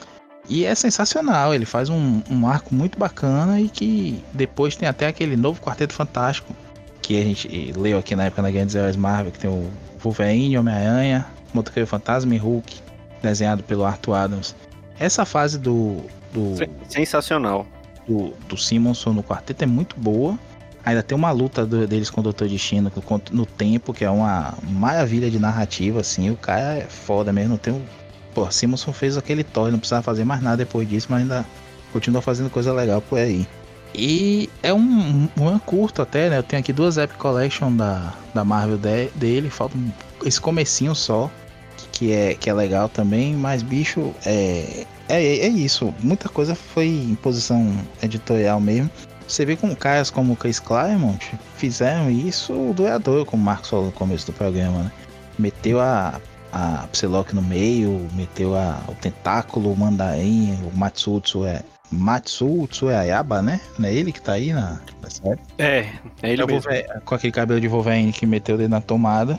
E é sensacional, ele faz um, um arco muito bacana e que depois tem até aquele novo Quarteto Fantástico que a gente leu aqui na época na Grandes Heróis Marvel, que tem o Wolverine, Homem-Aranha, Motoqueiro Fantasma e Hulk, desenhado pelo Arthur Adams. Essa fase do... do sensacional. Do, do Simonson no quarteto é muito boa. Ainda tem uma luta do, deles com o doutor Destino no tempo, que é uma maravilha de narrativa, assim. O cara é foda mesmo. Tem um... Pô, Simonson fez aquele Thor, não precisava fazer mais nada depois disso, mas ainda continua fazendo coisa legal por aí. E é um, um, um curto até, né? Eu tenho aqui duas Epic Collection da, da Marvel de, dele. Falta um, esse comecinho só, que é, que é legal também. Mas, bicho, é, é, é isso. Muita coisa foi em posição editorial mesmo. Você vê com caras como o Chris Claremont fizeram isso doador, como o Marcos falou no começo do programa, né? Meteu a, a Psylocke no meio, meteu a, o tentáculo, o mandarim, o Matsutsu é Matsutsu é Ayaba, né? Não é ele que tá aí na, na série? É, é ele é mesmo. Com aquele cabelo de Wolverine que meteu o dedo na tomada.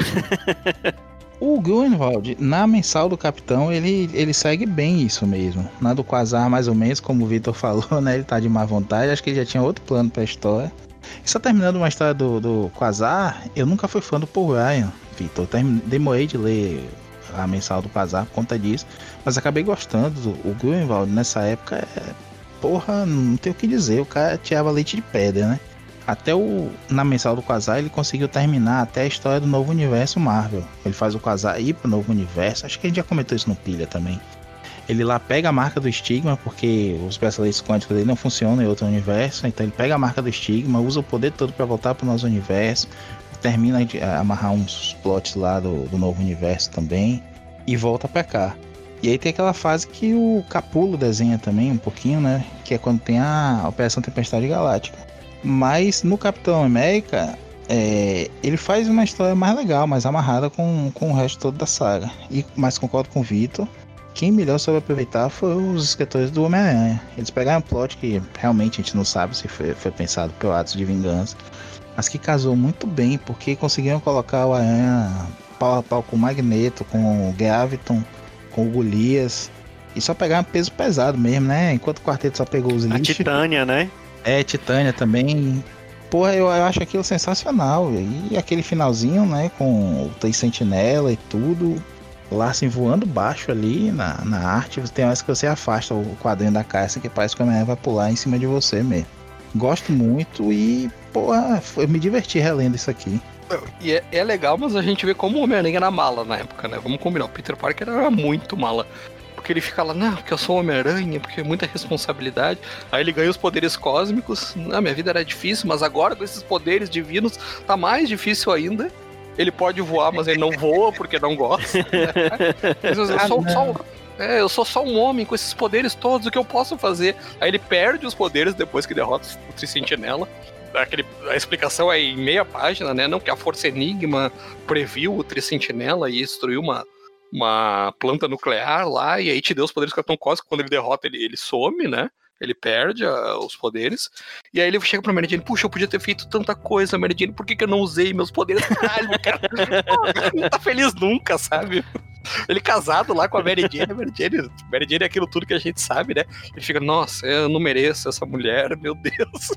O Grunwald, na mensal do Capitão, ele, ele segue bem isso mesmo. Na do Quasar, mais ou menos, como o Vitor falou, né? Ele tá de má vontade. Acho que ele já tinha outro plano pra história. E só terminando uma história do, do Quasar, eu nunca fui fã do Paul Ryan, Vitor. Termin... Demorei de ler a mensal do Quasar por conta disso, mas acabei gostando. Do... O Grunwald nessa época, é... porra, não tem o que dizer, o cara tirava leite de pedra, né? Até o... na mensal do Quasar ele conseguiu terminar até a história do novo universo Marvel. Ele faz o Quasar ir pro novo universo, acho que a gente já comentou isso no Pilha também. Ele lá pega a marca do estigma, porque os braceletes quânticos dele não funcionam em outro universo. Então ele pega a marca do estigma, usa o poder todo para voltar pro nosso universo. Termina de amarrar uns plots lá do, do novo universo também. E volta pra cá. E aí tem aquela fase que o Capullo desenha também um pouquinho, né? Que é quando tem a Operação Tempestade Galáctica. Mas no Capitão América, é, ele faz uma história mais legal, mais amarrada com, com o resto todo da saga. E, mas concordo com o Vitor. Quem melhor soube aproveitar foram os escritores do Homem-Aranha. Eles pegaram um plot que realmente a gente não sabe se foi, foi pensado por atos de vingança, mas que casou muito bem, porque conseguiram colocar o Aranha pau a pau com o Magneto, com o Graviton, com o Golias, e só pegaram peso pesado mesmo, né? Enquanto o quarteto só pegou os lixos. A Titânia, né? É, Titânia também. Porra, eu, eu acho aquilo sensacional. E aquele finalzinho, né? Com o Três Sentinela e tudo. Lá assim, voando baixo ali na, na arte. Tem horas que você afasta o quadrinho da caixa, que parece que o Homem-Aranha vai pular em cima de você mesmo. Gosto muito e, porra, eu me diverti relendo isso aqui. E é, é legal, mas a gente vê como o Homem-Aranha era mala na época, né? Vamos combinar, o Peter Parker era muito mala. Porque ele fica lá, não, porque eu sou o Homem-Aranha, porque é muita responsabilidade. Aí ele ganha os poderes cósmicos. Não, minha vida era difícil, mas agora com esses poderes divinos tá mais difícil ainda. Ele pode voar, mas ele não voa porque não gosta. Né? Mas eu, sou só, é, eu sou só um homem com esses poderes todos, o que eu posso fazer? Aí ele perde os poderes depois que derrota o Tricentinela. Aquele, a explicação é em meia página, né? Não que a Força Enigma previu o Tricentinela e destruiu uma, uma planta nuclear lá, e aí te deu os poderes do Capitão Cósmico. Quando ele derrota, ele, ele some, né? Ele perde uh, os poderes. E aí ele chega pra Mary Jane, puxa, eu podia ter feito tanta coisa, Mary Jane, por que, que eu não usei meus poderes? Caralho, cara. Não tá feliz nunca, sabe? Ele casado lá com a Mary Jane, a Mary Jane, Mary Jane é aquilo tudo que a gente sabe, né? Ele fica, nossa, eu não mereço essa mulher, meu Deus.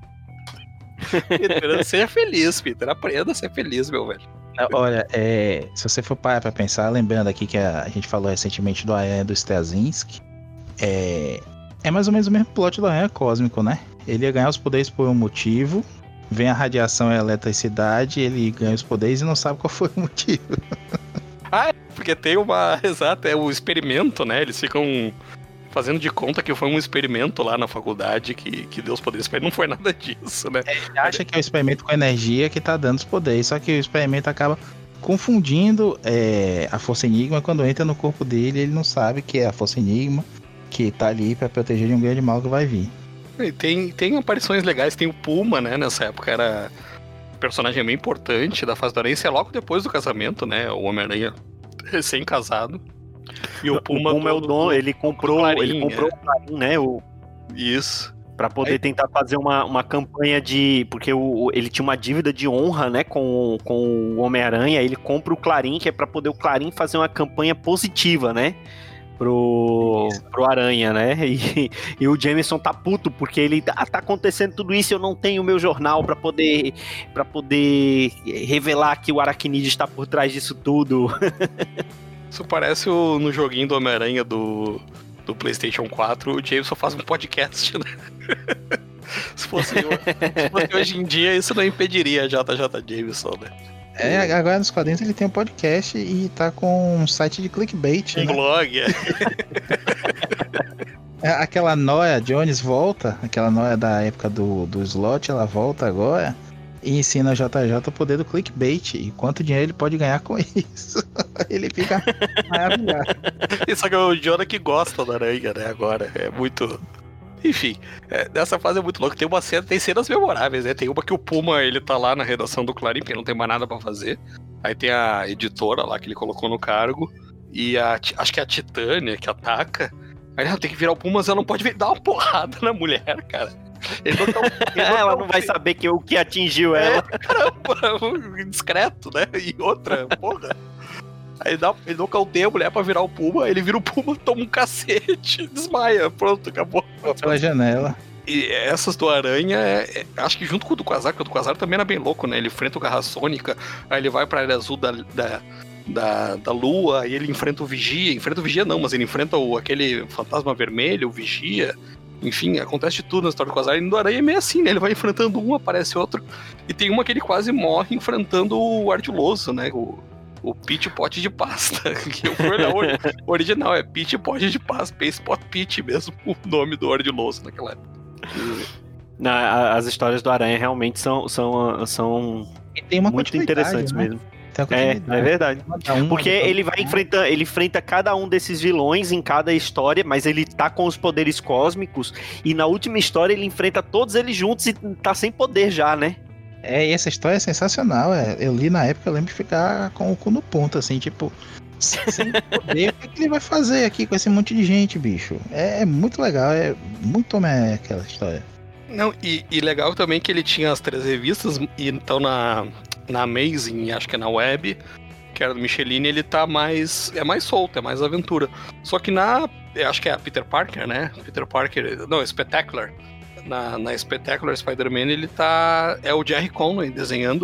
Peter, seja feliz, Peter. Aprenda a ser feliz, meu velho. Olha, é, se você for parar pra pensar, lembrando aqui que a, a gente falou recentemente do Aranha do Straczynski, é... É mais ou menos o mesmo plot do Aranha Cósmico, né? Ele ia ganhar os poderes por um motivo, vem a radiação e a eletricidade, ele ganha os poderes e não sabe qual foi o motivo. Ah, porque tem uma... Exato, é o experimento, né? Eles ficam fazendo de conta que foi um experimento lá na faculdade que, que deu os poderes pra ele. Não foi nada disso, né? É, ele acha que é o experimento com energia que tá dando os poderes, só que o experimento acaba confundindo é, a Força Enigma. Quando entra no corpo dele, ele não sabe que é a Força Enigma, que tá ali pra proteger de um grande mal que vai vir. E tem, tem aparições legais, tem o Puma, né, nessa época era um personagem bem importante da fase do Aranha, isso é logo depois do casamento, né, o Homem-Aranha recém-casado. E o Puma, o Puma é o dono, ele comprou, Clarim, ele comprou é. o Clarim, né, o... Isso. Pra poder Aí... tentar fazer uma, uma campanha de... Porque o, ele tinha uma dívida de honra, né, com, com o Homem-Aranha, ele compra o Clarim, que é pra poder o Clarim fazer uma campanha positiva, né, Pro, pro Aranha, né? E, e o Jameson tá puto, porque ele tá, tá acontecendo tudo isso, eu não tenho meu jornal pra poder, pra poder revelar que o Aracnídeo está por trás disso tudo. Isso parece o, no joguinho do Homem-Aranha do, do PlayStation quatro, o Jameson faz um podcast, né? se, fosse, se fosse hoje em dia, isso não impediria a J J Jameson, né? É, agora nos quadrinhos ele tem um podcast e tá com um site de clickbait, um né? blog, é. É, aquela Noia Jones volta, aquela Noia da época do, do slot, ela volta agora e ensina a J J o poder do clickbait e quanto dinheiro ele pode ganhar com isso. Ele fica maravilhado. Isso é o Jonah que gosta da aranha, né, agora, é muito... Enfim, é, nessa fase é muito louco. Tem uma cena, tem cenas memoráveis, né? Tem uma que o Puma, ele tá lá na redação do Clarim, porque não tem mais nada pra fazer. Aí tem a editora lá que ele colocou no cargo. E a, acho que é a Titânia que ataca. Aí ela tem que virar o Puma, mas ela não pode vir dar uma porrada na mulher, cara. Ele não tá, ele não ela tá, não vai saber que, o que atingiu é, ela. Caramba, discreto, né? E outra, porra. Aí dá, ele não cauteia a mulher pra virar o Puma, ele vira o Puma, toma um cacete, desmaia, pronto, acabou. Pela janela. e essas do Aranha, é, é, acho que junto com o do Quasar, porque o do Quasar também era bem louco, né? Ele enfrenta o Garra Sônica, aí ele vai pra Área Azul da, da, da, da Lua, e ele enfrenta o Vigia. Enfrenta o Vigia não, mas ele enfrenta o, aquele fantasma vermelho, o Vigia. Enfim, acontece de tudo na história do Quasar. E no Aranha é meio assim, né? Ele vai enfrentando um, aparece outro. E tem uma que ele quase morre enfrentando o Ardiloso, né? O, o Pit Pot de Pasta. Que foi na or- original, é Pit Pot de Pasta. Space Pot Pit mesmo, o nome do Ardiloso naquela época. Na, as histórias do Aranha realmente são, são, são E tem uma muito interessantes, né? mesmo. Tem uma É, continuidade. é verdade. Um, Porque ele vai enfrentar, ele enfrenta cada um desses vilões em cada história, mas ele tá com os poderes cósmicos, e na última história ele enfrenta todos eles juntos e tá sem poder já, né? É, e essa história é sensacional. É. Eu li na época, eu lembro de ficar com o cu no ponto, assim, tipo, sem poder, o que, que ele vai fazer aqui com esse monte de gente, bicho? É, é muito legal, é muito homem aquela história. Não, e, e legal também que ele tinha as três revistas, e então na, na Amazing, acho que é na Web, que era do Michelini, ele tá mais, é mais solto, é mais aventura. Só que na, eu acho que é a Peter Parker, né? Peter Parker, não, Spectacular. Na, na Spectacular Spider-Man ele tá, é o Jerry Conway desenhando,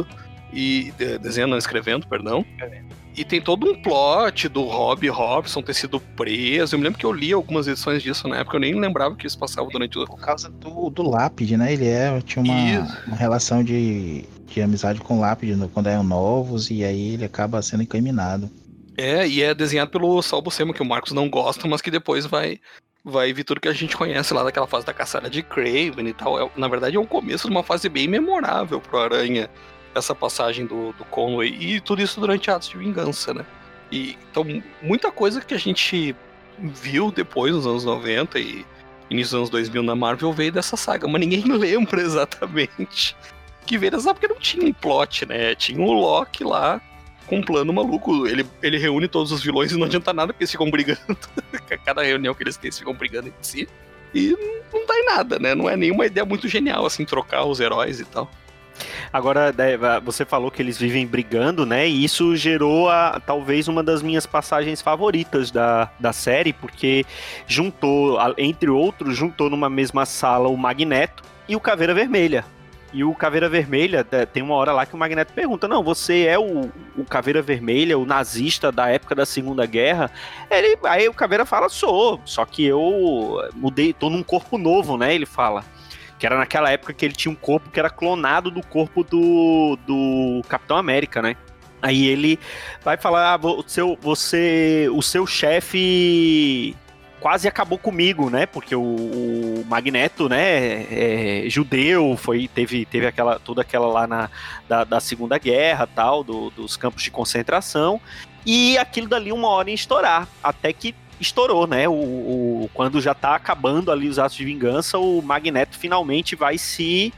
e de, desenhando, não, escrevendo, perdão. E tem todo um plot do Rob Robson ter sido preso. Eu me lembro que eu li algumas edições disso na época, eu nem lembrava que isso passava durante o... Por causa do, do Lápide, né? Ele é, tinha uma, uma relação de, de amizade com o Lápide no, quando eram novos, e aí ele acaba sendo incriminado. É, e é desenhado pelo Sal Buscema, que o Marcos não gosta, mas que depois vai, vai vir tudo que a gente conhece lá daquela fase da caçada de Kraven e tal. É, na verdade é um começo de uma fase bem memorável pro Aranha, essa passagem do, do Conway, e tudo isso durante Atos de Vingança, né? E, então, muita coisa que a gente viu depois, nos anos noventa e início dos anos dois mil na Marvel, veio dessa saga, mas ninguém lembra exatamente que veio dessa, porque não tinha um plot, né? Tinha o Loki lá com um plano maluco, ele, ele reúne todos os vilões e não adianta nada porque eles ficam brigando. Cada reunião que eles têm, eles ficam brigando entre si, e não dá em nada, né? Não é nenhuma ideia muito genial, assim, trocar os heróis e tal. Agora, você falou que eles vivem brigando, né? E isso gerou a, talvez uma das minhas passagens favoritas da, da série, porque juntou, entre outros, juntou numa mesma sala o Magneto e o Caveira Vermelha. E o Caveira Vermelha, tem uma hora lá que o Magneto pergunta, não, você é o, o Caveira Vermelha, o nazista da época da Segunda Guerra? Ele, aí o Caveira fala, sou, só que eu mudei, tô num corpo novo, né? Ele fala. Que era naquela época que ele tinha um corpo que era clonado do corpo do, do Capitão América, né? Aí ele vai falar, ah, o seu, você, o seu chefe quase acabou comigo, né? Porque o, o Magneto, né, é judeu, foi, teve, teve aquela, toda aquela lá na, da, da Segunda Guerra, tal, do, dos campos de concentração, e aquilo dali uma hora ia estourar, até que estourou, né? O, o, quando já tá acabando ali os atos de vingança, o Magneto finalmente vai se,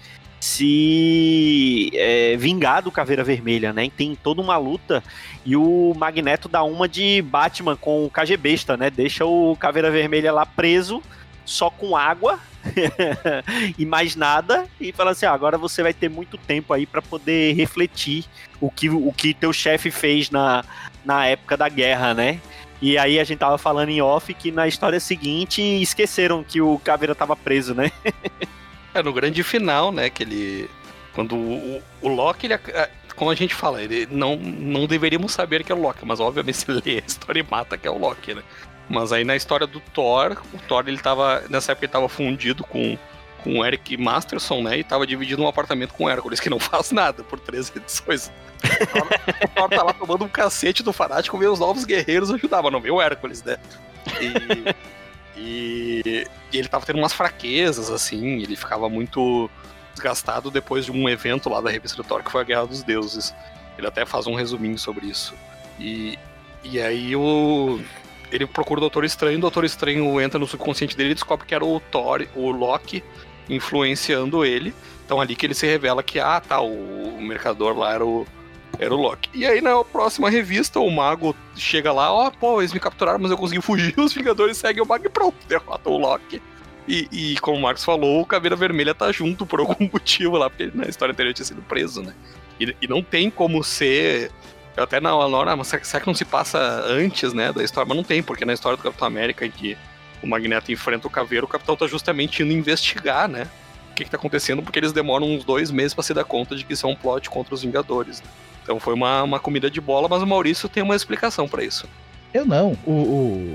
se é, vingar do Caveira Vermelha, né? E tem toda uma luta e o Magneto dá uma de Batman com o KGBista, né? Deixa o Caveira Vermelha lá preso, só com água e mais nada, e fala assim, ah, agora você vai ter muito tempo aí para poder refletir o que, o que teu chefe fez na, na época da guerra, né? E aí a gente tava falando em off que na história seguinte esqueceram que o Caveira tava preso, né? É, no grande final, né, que ele... Quando o, o Loki, ele, como a gente fala, ele não, não deveríamos saber que é o Loki, mas obviamente se lê a história e mata que é o Loki, né? Mas aí na história do Thor, o Thor, ele tava, nessa época ele tava fundido com, com o Eric Masterson, né, e tava dividindo um apartamento com o Hércules, que não faz nada por três edições. O Thor tá lá tomando um cacete do fanático, ver os novos guerreiros ajudava, não ver o Hércules, né? E, e, e ele tava tendo umas fraquezas, assim, ele ficava muito desgastado depois de um evento lá da revista do Thor, que foi a Guerra dos Deuses. Ele até faz um resuminho sobre isso. E, e aí o, ele procura o Doutor Estranho, o Doutor Estranho entra no subconsciente dele e descobre que era o Thor, o Loki, influenciando ele. Então ali que ele se revela que, ah, tá, o, o mercador lá era o Era o Loki. E aí, na próxima revista, o Mago chega lá, ó, oh, pô, eles me capturaram, mas eu consegui fugir, os Vingadores seguem o Mago e pronto, derrotam o Loki. E, e como o Marcos falou, o Caveira Vermelha tá junto por algum motivo lá, porque na história anterior tinha sido preso, né? E, e não tem como ser... Eu até na hora, mas será que não se passa antes, né, da história? Mas não tem, porque na história do Capitão América, em que o Magneto enfrenta o Caveira, o Capitão tá justamente indo investigar, né? O que que tá acontecendo, porque eles demoram uns dois meses pra se dar conta de que isso é um plot contra os Vingadores. Então foi uma, uma comida de bola, mas o Maurício tem uma explicação pra isso. Eu não, o... o...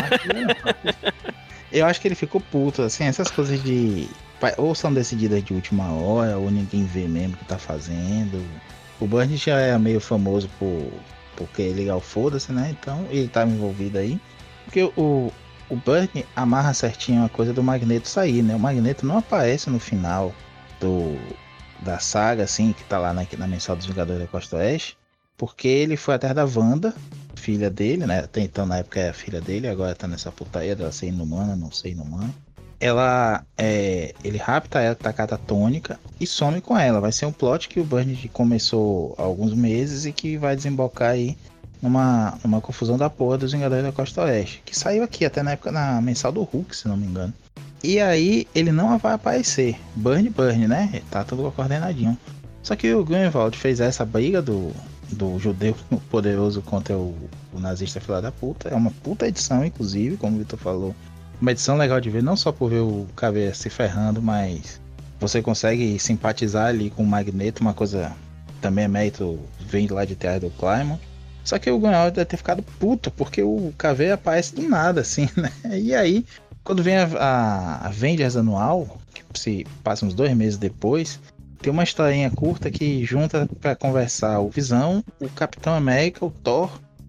Eu acho que ele ficou puto, assim, essas coisas de... Ou são decididas de última hora, ou ninguém vê mesmo o que tá fazendo. O Burns já é meio famoso por, por querer ligar o foda-se, né? Então ele tava envolvido aí. Porque o, o Burns amarra certinho a coisa do Magneto sair, né? O Magneto não aparece no final do, da saga, assim, que tá lá na, na mensal dos Vingadores da Costa Oeste. Porque ele foi atrás da Wanda, filha dele, né? Até então na época era filha dele, agora tá nessa putaria dela ser inumana, não sei inumana. Ela, é, ele rapta ela, tá catatônica e some com ela. Vai ser um plot que o Burns começou há alguns meses e que vai desembocar aí numa, numa confusão da porra dos Vingadores da Costa Oeste. Que saiu aqui até na época na mensal do Hulk, se não me engano. E aí ele não vai aparecer. Burn, Burn, né? Tá tudo coordenadinho. Só que o Grunwald fez essa briga do, do judeu poderoso contra o, o nazista filha da puta. É uma puta edição, inclusive, como o Vitor falou. Uma edição legal de ver, não só por ver o Caveira se ferrando, mas você consegue simpatizar ali com o Magneto, uma coisa também é mérito, vem lá de trás do Claremont. Só que o Grunwald deve ter ficado puto, porque o Caveira aparece do nada, assim, né? E aí, quando vem a, a Avengers anual, que se passa uns dois meses depois, tem uma historinha curta que junta pra conversar o Visão, o Capitão América, o Thor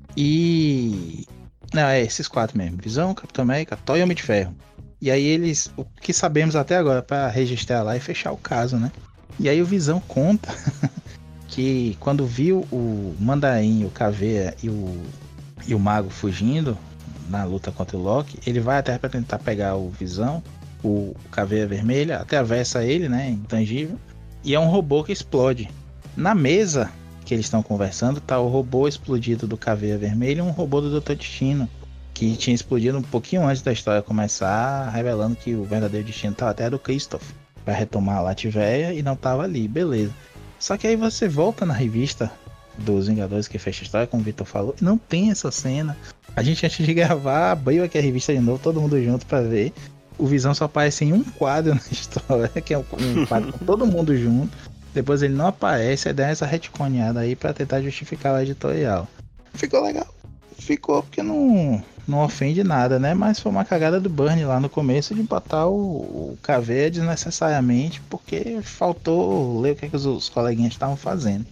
e... Não, é esses quatro mesmo. Visão, Capitão América, Thor e Homem de Ferro. E aí eles, o que sabemos até agora, para registrar lá e fechar o caso, né? E aí o Visão conta que quando viu o Mandarim, o Caveira e o, e o Mago fugindo na luta contra o Loki, ele vai até para tentar pegar o Visão, o Caveira Vermelha, atravessa ele, né? Intangível. E é um robô que explode. Na mesa que eles estão conversando, tá o robô explodido do Caveira Vermelha e um robô do doutor Destino, que tinha explodido um pouquinho antes da história começar, revelando que o verdadeiro destino tava até do Christoph, para retomar a Latveia, e não tava ali, beleza. Só que aí você volta na revista dos Vingadores que fecha a história, como o Vitor falou, e não tem essa cena. A gente, antes de gravar, abriu aqui a revista de novo, todo mundo junto para ver. O Visão só aparece em um quadro na história, que é um quadro com todo mundo junto. Depois ele não aparece, aí dá essa retconeada aí pra tentar justificar o editorial. Ficou legal. Ficou porque não, não ofende nada, né? Mas foi uma cagada do Burn lá no começo de botar o, o Caveira desnecessariamente, porque faltou ler o que, é que os, os coleguinhas estavam fazendo.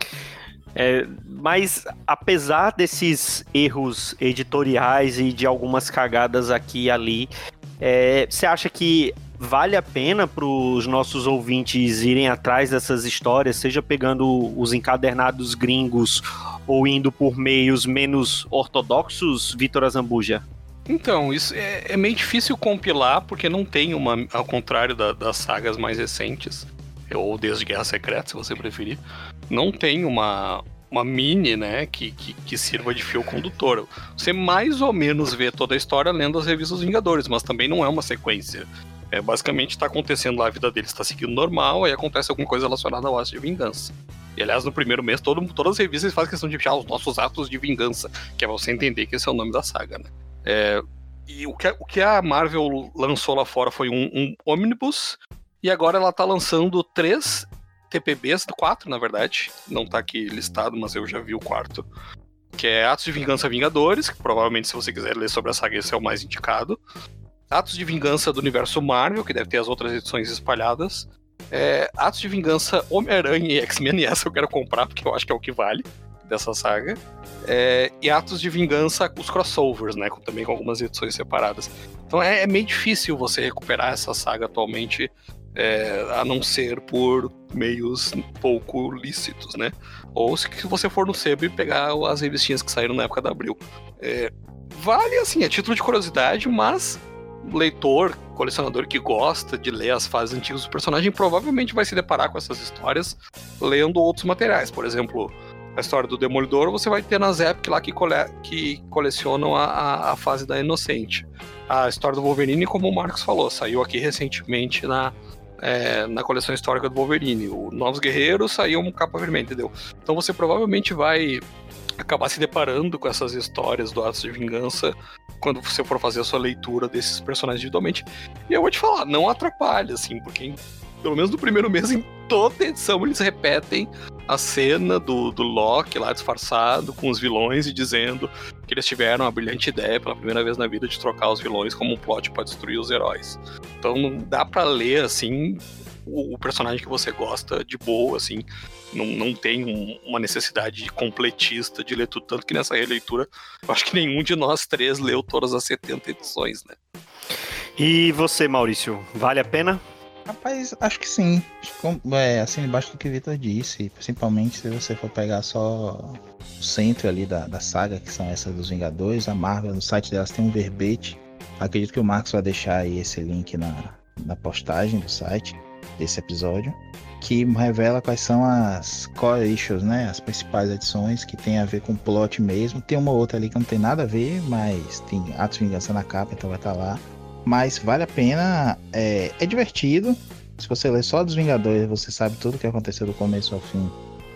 É, mas apesar desses erros editoriais e de algumas cagadas aqui e ali, é, você acha que vale a pena para os nossos ouvintes irem atrás dessas histórias, seja pegando os encadernados gringos ou indo por meios menos ortodoxos, Vitor Azambuja? Então, isso é, é meio difícil compilar, porque não tem uma, ao contrário da, das sagas mais recentes, ou desde Guerra Secreta, se você preferir, não tem uma, uma mini, né, que, que, que sirva de fio condutor. Você mais ou menos vê toda a história lendo as revistas dos Vingadores, mas também não é uma sequência. É, basicamente está acontecendo lá, a vida deles está seguindo normal, aí acontece alguma coisa relacionada ao ato de vingança. E aliás, no primeiro mês, todo, todas as revistas fazem questão de fechar os nossos atos de vingança, que é pra você entender que esse é o nome da saga, né? É, e o que, o que a Marvel lançou lá fora foi um, um ônibus, e agora ela tá lançando três T P Bs, quatro na verdade, não tá aqui listado, mas eu já vi o quarto, que é Atos de Vingança Vingadores, que provavelmente se você quiser ler sobre a saga esse é o mais indicado. Atos de Vingança do Universo Marvel, que deve ter as outras edições espalhadas. É, Atos de Vingança Homem-Aranha e X-Men, e essa eu quero comprar, porque eu acho que é o que vale dessa saga. É, e Atos de Vingança, os crossovers, né, com, também com algumas edições separadas. Então é, é meio difícil você recuperar essa saga atualmente, é, a não ser por meios pouco lícitos, né? Ou se você for no sebo e pegar as revistinhas que saíram na época da Abril. É, vale, assim, a título de curiosidade, mas leitor, colecionador que gosta de ler as fases antigas do personagem provavelmente vai se deparar com essas histórias lendo outros materiais. Por exemplo, a história do Demolidor você vai ter nas Epic lá que, cole... que colecionam a, a, a fase da Inocente. A história do Wolverine, como o Marcos falou, saiu aqui recentemente na, é, na coleção histórica do Wolverine. O Novos Guerreiros saiu um capa vermelha, entendeu? Então você provavelmente vai acabar se deparando com essas histórias do Atos de Vingança quando você for fazer a sua leitura desses personagens individualmente. E eu vou te falar, não atrapalha, assim, porque pelo menos no primeiro mês, em toda edição, eles repetem a cena do, do Loki lá disfarçado com os vilões e dizendo que eles tiveram a brilhante ideia pela primeira vez na vida de trocar os vilões como um plot pra destruir os heróis. Então não dá pra ler, assim, o, o personagem que você gosta de boa, assim. Não, não tem um, uma necessidade de completista de ler tudo, tanto que nessa releitura eu acho que nenhum de nós três leu todas as setenta edições, né? E você, Maurício, vale a pena? Rapaz, acho que sim. É, assim, embaixo do que o Vitor disse, principalmente se você for pegar só o centro ali da, da saga, que são essas dos Vingadores, a Marvel, no site delas tem um verbete. Acredito que o Marcos vai deixar aí esse link na, na postagem do site desse episódio, que revela quais são as core issues, né? As principais edições que tem a ver com plot mesmo. Tem uma outra ali que não tem nada a ver, mas tem Atos de Vingança na capa, então vai estar lá. Mas vale a pena, é, é divertido. Se você ler só dos Vingadores, você sabe tudo o que aconteceu do começo ao fim.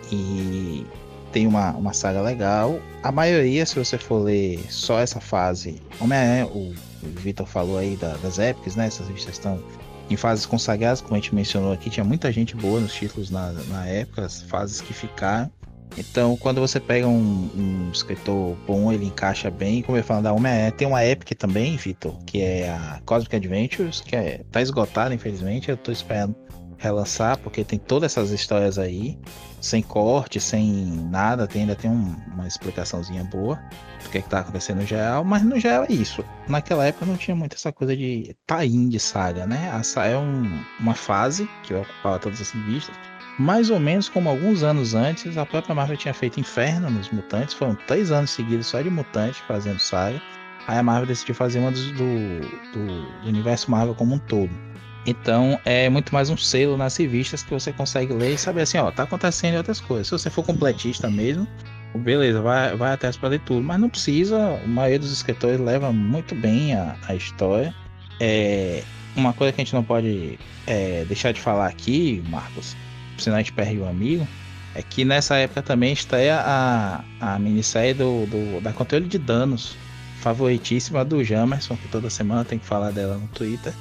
E tem uma, uma saga legal. A maioria, se você for ler só essa fase, como é, o, o Vitor falou aí da, das épicas, né? Essas revistas estão em fases consagradas, como a gente mencionou aqui. Tinha muita gente boa nos títulos na, na época, as fases que ficaram. Então, quando você pega um, um escritor bom, ele encaixa bem. Como eu falo da Homem-Aranha, tem uma Epic também, Vitor, que é a Cosmic Adventures, que é, tá esgotada, infelizmente. Eu tô esperando relançar, porque tem todas essas histórias aí, sem corte, sem nada. Tem, ainda tem um, uma explicaçõezinha boa do que, é que tá acontecendo no geral, mas no geral é isso. Naquela época não tinha muito essa coisa de tie-in de saga, né? Essa é um, uma fase que ocupava todas as revistas. Mais ou menos como alguns anos antes, a própria Marvel tinha feito Inferno nos Mutantes. Foram três anos seguidos só de Mutante fazendo saga. Aí a Marvel decidiu fazer uma do, do, do universo Marvel como um todo. Então é muito mais um selo nas revistas que você consegue ler e saber assim, ó, tá acontecendo outras coisas. Se você for completista mesmo, beleza, vai, vai atrás pra ler tudo. Mas não precisa, a maioria dos escritores leva muito bem a, a história. É, uma coisa que a gente não pode é, deixar de falar aqui, Marcos, senão a gente perde o amigo, é que nessa época também estreia a, a minissérie do, do, da Controle de Danos, favoritíssima do Jamerson, que toda semana tem que falar dela no Twitter.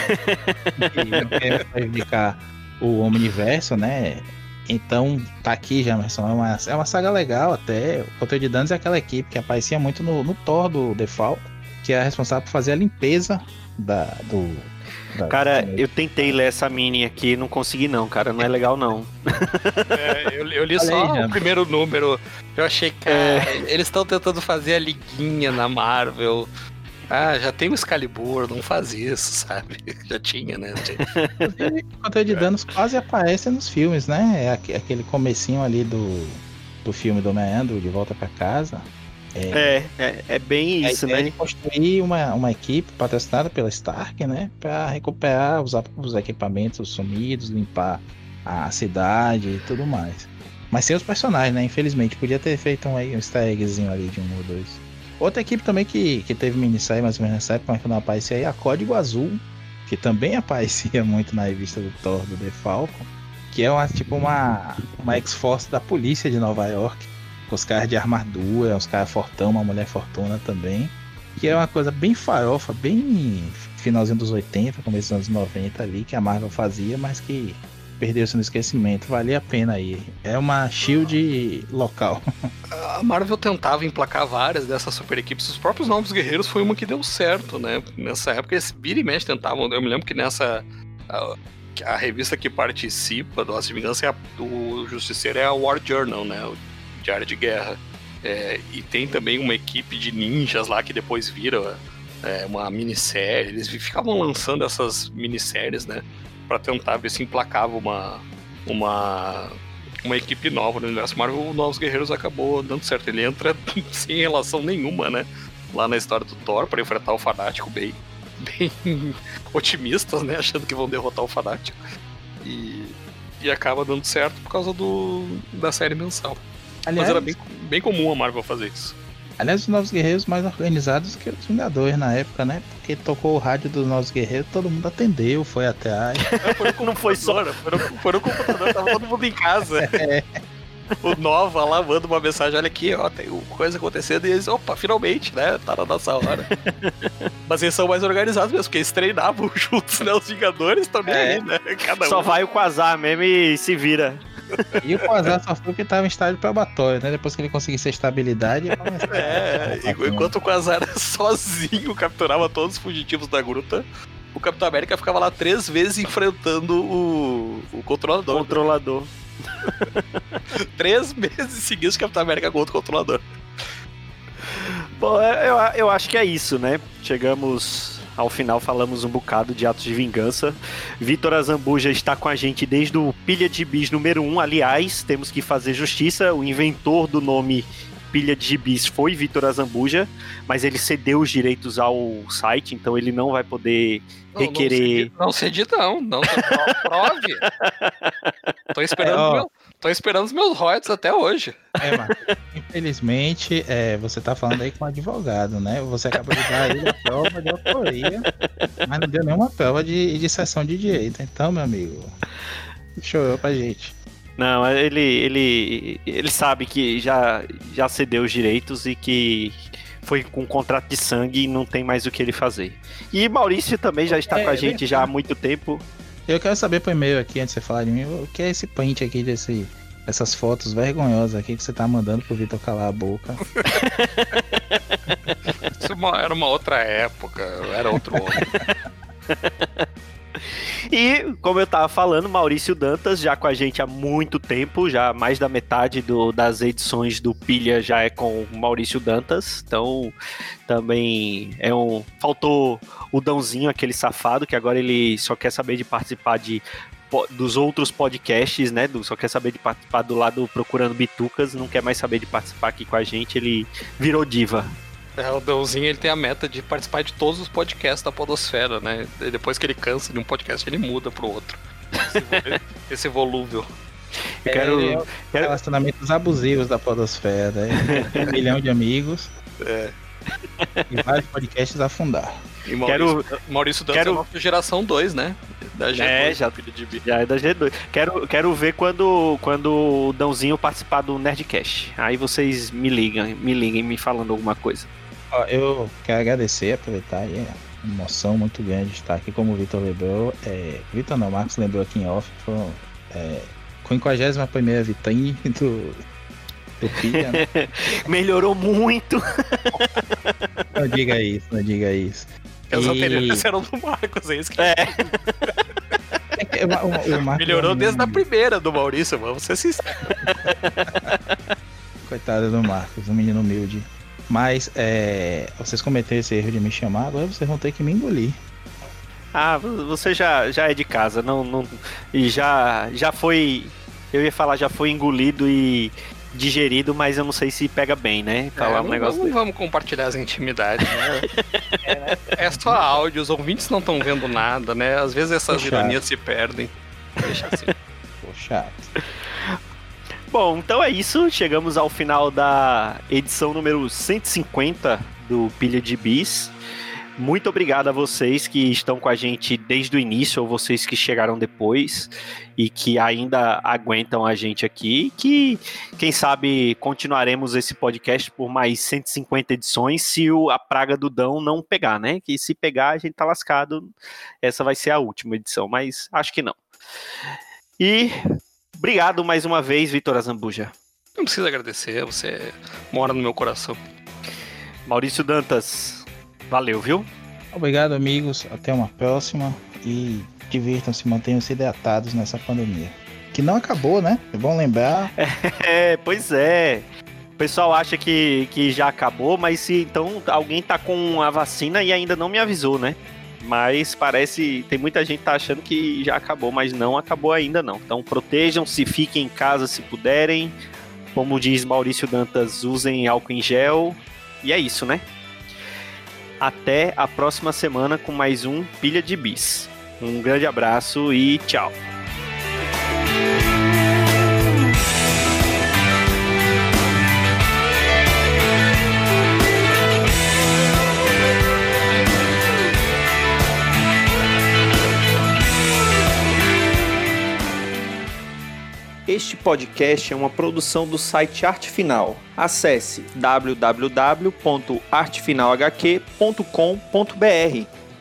E eu quero indicar o Omniverso, né? Então tá aqui, Jamerson, é uma, é uma saga legal até. O Controle de Danos é aquela equipe que aparecia muito no, no Thor do The Fall, que é responsável por fazer a limpeza da, do... Cara, eu tentei ler essa mini aqui, não consegui não, cara, não é legal não. É, eu, eu li só aí, o primeiro número, eu achei que é... eles estão tentando fazer a liguinha na Marvel. Ah, já tem o Excalibur, não faz isso, sabe? Já tinha, né? O Controle de Danos quase aparece nos filmes, né? É aquele comecinho ali do, do filme do Homem-Aranha, De Volta Pra Casa. É, é, é, é bem isso, né? Ele construir uma, uma equipe patrocinada pela Stark, né? Pra recuperar os, os equipamentos sumidos, limpar a cidade e tudo mais. Mas sem os personagens, né? Infelizmente, podia ter feito um, um easter eggzinho ali de um ou dois. Outra equipe também que, que teve minissérie mais ou menos nessa época, mas que não aparecia aí, a Código Azul, que também aparecia muito na revista do Thor, do The Falcon, que é uma, tipo uma, uma X-Force da polícia de Nova York, com os caras de armadura, uns caras fortão, uma mulher fortuna também, que é uma coisa bem farofa, bem finalzinho dos oitenta, começo dos anos noventa ali, que a Marvel fazia, mas que perdeu-se no esquecimento. Valia a pena aí. É uma shield local. A Marvel tentava emplacar várias dessas super equipes. Os próprios Novos Guerreiros foi uma que deu certo, né? Nessa época eles vira e mexe tentavam. Eu me lembro que nessa... A, a revista que participa do Atos de Vingança é a, do Justiceiro é a War Journal, né? O Diário de Guerra. É, e tem também uma equipe de ninjas lá que depois vira é, uma minissérie. Eles ficavam lançando essas minisséries, né? Pra tentar ver se emplacava uma, uma, uma equipe nova no universo Marvel. O Novos Guerreiros acabou dando certo. Ele entra sem relação nenhuma, né? Lá na história do Thor, pra enfrentar o Fanático, bem, bem otimistas, né? Achando que vão derrotar o Fanático. E, e acaba dando certo por causa do, da série mensal. Aliás, mas era bem, bem comum a Marvel fazer isso. Aliás, os Novos Guerreiros mais organizados que os Vingadores na época, né? Porque tocou o rádio dos Novos Guerreiros, todo mundo atendeu, foi atrás. Não, foi no não foi só, foi no, foi no computador, tava todo mundo em casa. É. o Nova lá manda uma mensagem, olha aqui, ó, tem coisa acontecendo, e eles, opa, finalmente, né, tá na nossa hora. Mas eles são mais organizados mesmo, porque eles treinavam juntos, né, os Vingadores estão nem É. aí, né, cada Só um. vai o Quasar mesmo e se vira. E o Quasar só foi porque tava em estágio probatório, né? Depois que ele conseguisse a estabilidade, ele começou a- É, enquanto o Quasar sozinho capturava todos os fugitivos da gruta, o Capitão América ficava lá três vezes enfrentando o, o controlador. Controlador. Três meses seguidos o Capitão América contra o controlador. Bom, eu, eu acho que é isso, né? Chegamos ao final, falamos um bocado de atos de vingança. Vitor Azambuja está com a gente desde o Pilha de Gibis número um. Aliás, temos que fazer justiça. O inventor do nome Pilha de Gibis foi Vitor Azambuja, mas ele cedeu os direitos ao site, então ele não vai poder Não, requerer... Não cedi não, não, não prove. Tô esperando, É, ó. meu, tô esperando os meus royalties até hoje. É, Marcos, infelizmente, é, você tá falando aí com um advogado, né? Você acabou de dar ele a prova de autoria, mas não deu nenhuma prova de, de cessão de direito. Então, meu amigo, chorou pra gente. Não, ele, ele, ele sabe que já, já cedeu os direitos e que foi com um contrato de sangue e não tem mais o que ele fazer. E Maurício também já está É, com a é gente já há muito tempo. Eu quero saber primeiro aqui, antes de você falar de mim, o que é esse print aqui desse, essas fotos vergonhosas aqui que você tá mandando pro Vitor calar a boca. Isso é uma- era uma outra época, era outro homem. E, como eu tava falando, Maurício Dantas já com a gente há muito tempo, já mais da metade do, das edições do Pilha já é com o Maurício Dantas, então também é um... Faltou o Dãozinho, aquele safado, que agora ele só quer saber de participar de, po- dos outros podcasts, né, do, só quer saber de participar do lado Procurando Bitucas, não quer mais saber de participar aqui com a gente, ele virou diva. É, o Dãozinho, ele tem a meta de participar de todos os podcasts da podosfera, né? E depois que ele cansa de um podcast, ele muda pro outro. Esse, vo- esse volúvel. Eu quero... É, quero- relacionamentos abusivos da podosfera, né? Um milhão de amigos É. e vários podcasts a afundar. E Maurício, Quero- Maurício Dantas quero- é a nossa geração dois, né? Da G dois, É, já- filho de Bi. Já é da G dois. Quero, quero ver quando, quando o Dãozinho participar do Nerdcast. Aí vocês me ligam, me liguem me falando alguma coisa. Ó, eu quero agradecer, aproveitar aí, é uma emoção muito grande de estar aqui, como o Vitor lembrou. É, Vitor não, Marcos lembrou aqui em off, foi é, quinquagésima primeira vitrine do, do Pilha, né? Melhorou muito. Não diga isso, não diga isso. As E- anteriores eram do Marcos, é isso que É. é que o- o- o Marcos melhorou é um desde a menino- primeira do Maurício, vamos ser sinceros. Coitado do Marcos, um menino humilde. Mas é, vocês cometeram esse erro de me chamar, agora vocês vão ter que me engolir. Ah, você já, já é de casa, não, não, e já, já foi, eu ia falar, já foi engolido e digerido, mas eu não sei se pega bem, né? Falar É, um não, negócio não desse. vamos compartilhar as intimidades, né? É só áudio, os ouvintes não estão vendo nada, né? Às vezes essas Puxa. ironias se perdem. Deixa assim. Pô, chato. Bom, então é isso, chegamos ao final da edição número cento e cinquenta do Pilha de Bis. Muito obrigado a vocês que estão com a gente desde o início, ou vocês que chegaram depois e que ainda aguentam a gente aqui, que quem sabe continuaremos esse podcast por mais cento e cinquenta edições se o, a praga do Dão não pegar, né? Que se pegar a gente tá lascado, essa vai ser a última edição, mas acho que não. E obrigado mais uma vez, Vitor Azambuja. Não precisa agradecer, você mora no meu coração. Maurício Dantas, valeu, viu? Obrigado, amigos. Até uma próxima. E divirtam-se, mantenham-se hidratados nessa pandemia. Que não acabou, né? É bom lembrar. É, pois é. O pessoal acha que, que já acabou, mas se então alguém tá com a vacina e ainda não me avisou, né? Mas parece, tem muita gente que tá achando que já acabou, mas não acabou ainda não. Então protejam-se, fiquem em casa se puderem. Como diz Maurício Dantas, usem álcool em gel. E é isso, né? Até a próxima semana com mais um Pilha de Bis. Um grande abraço e tchau. Este podcast é uma produção do site Arte Final. Acesse w w w ponto arte final h q ponto com ponto b r.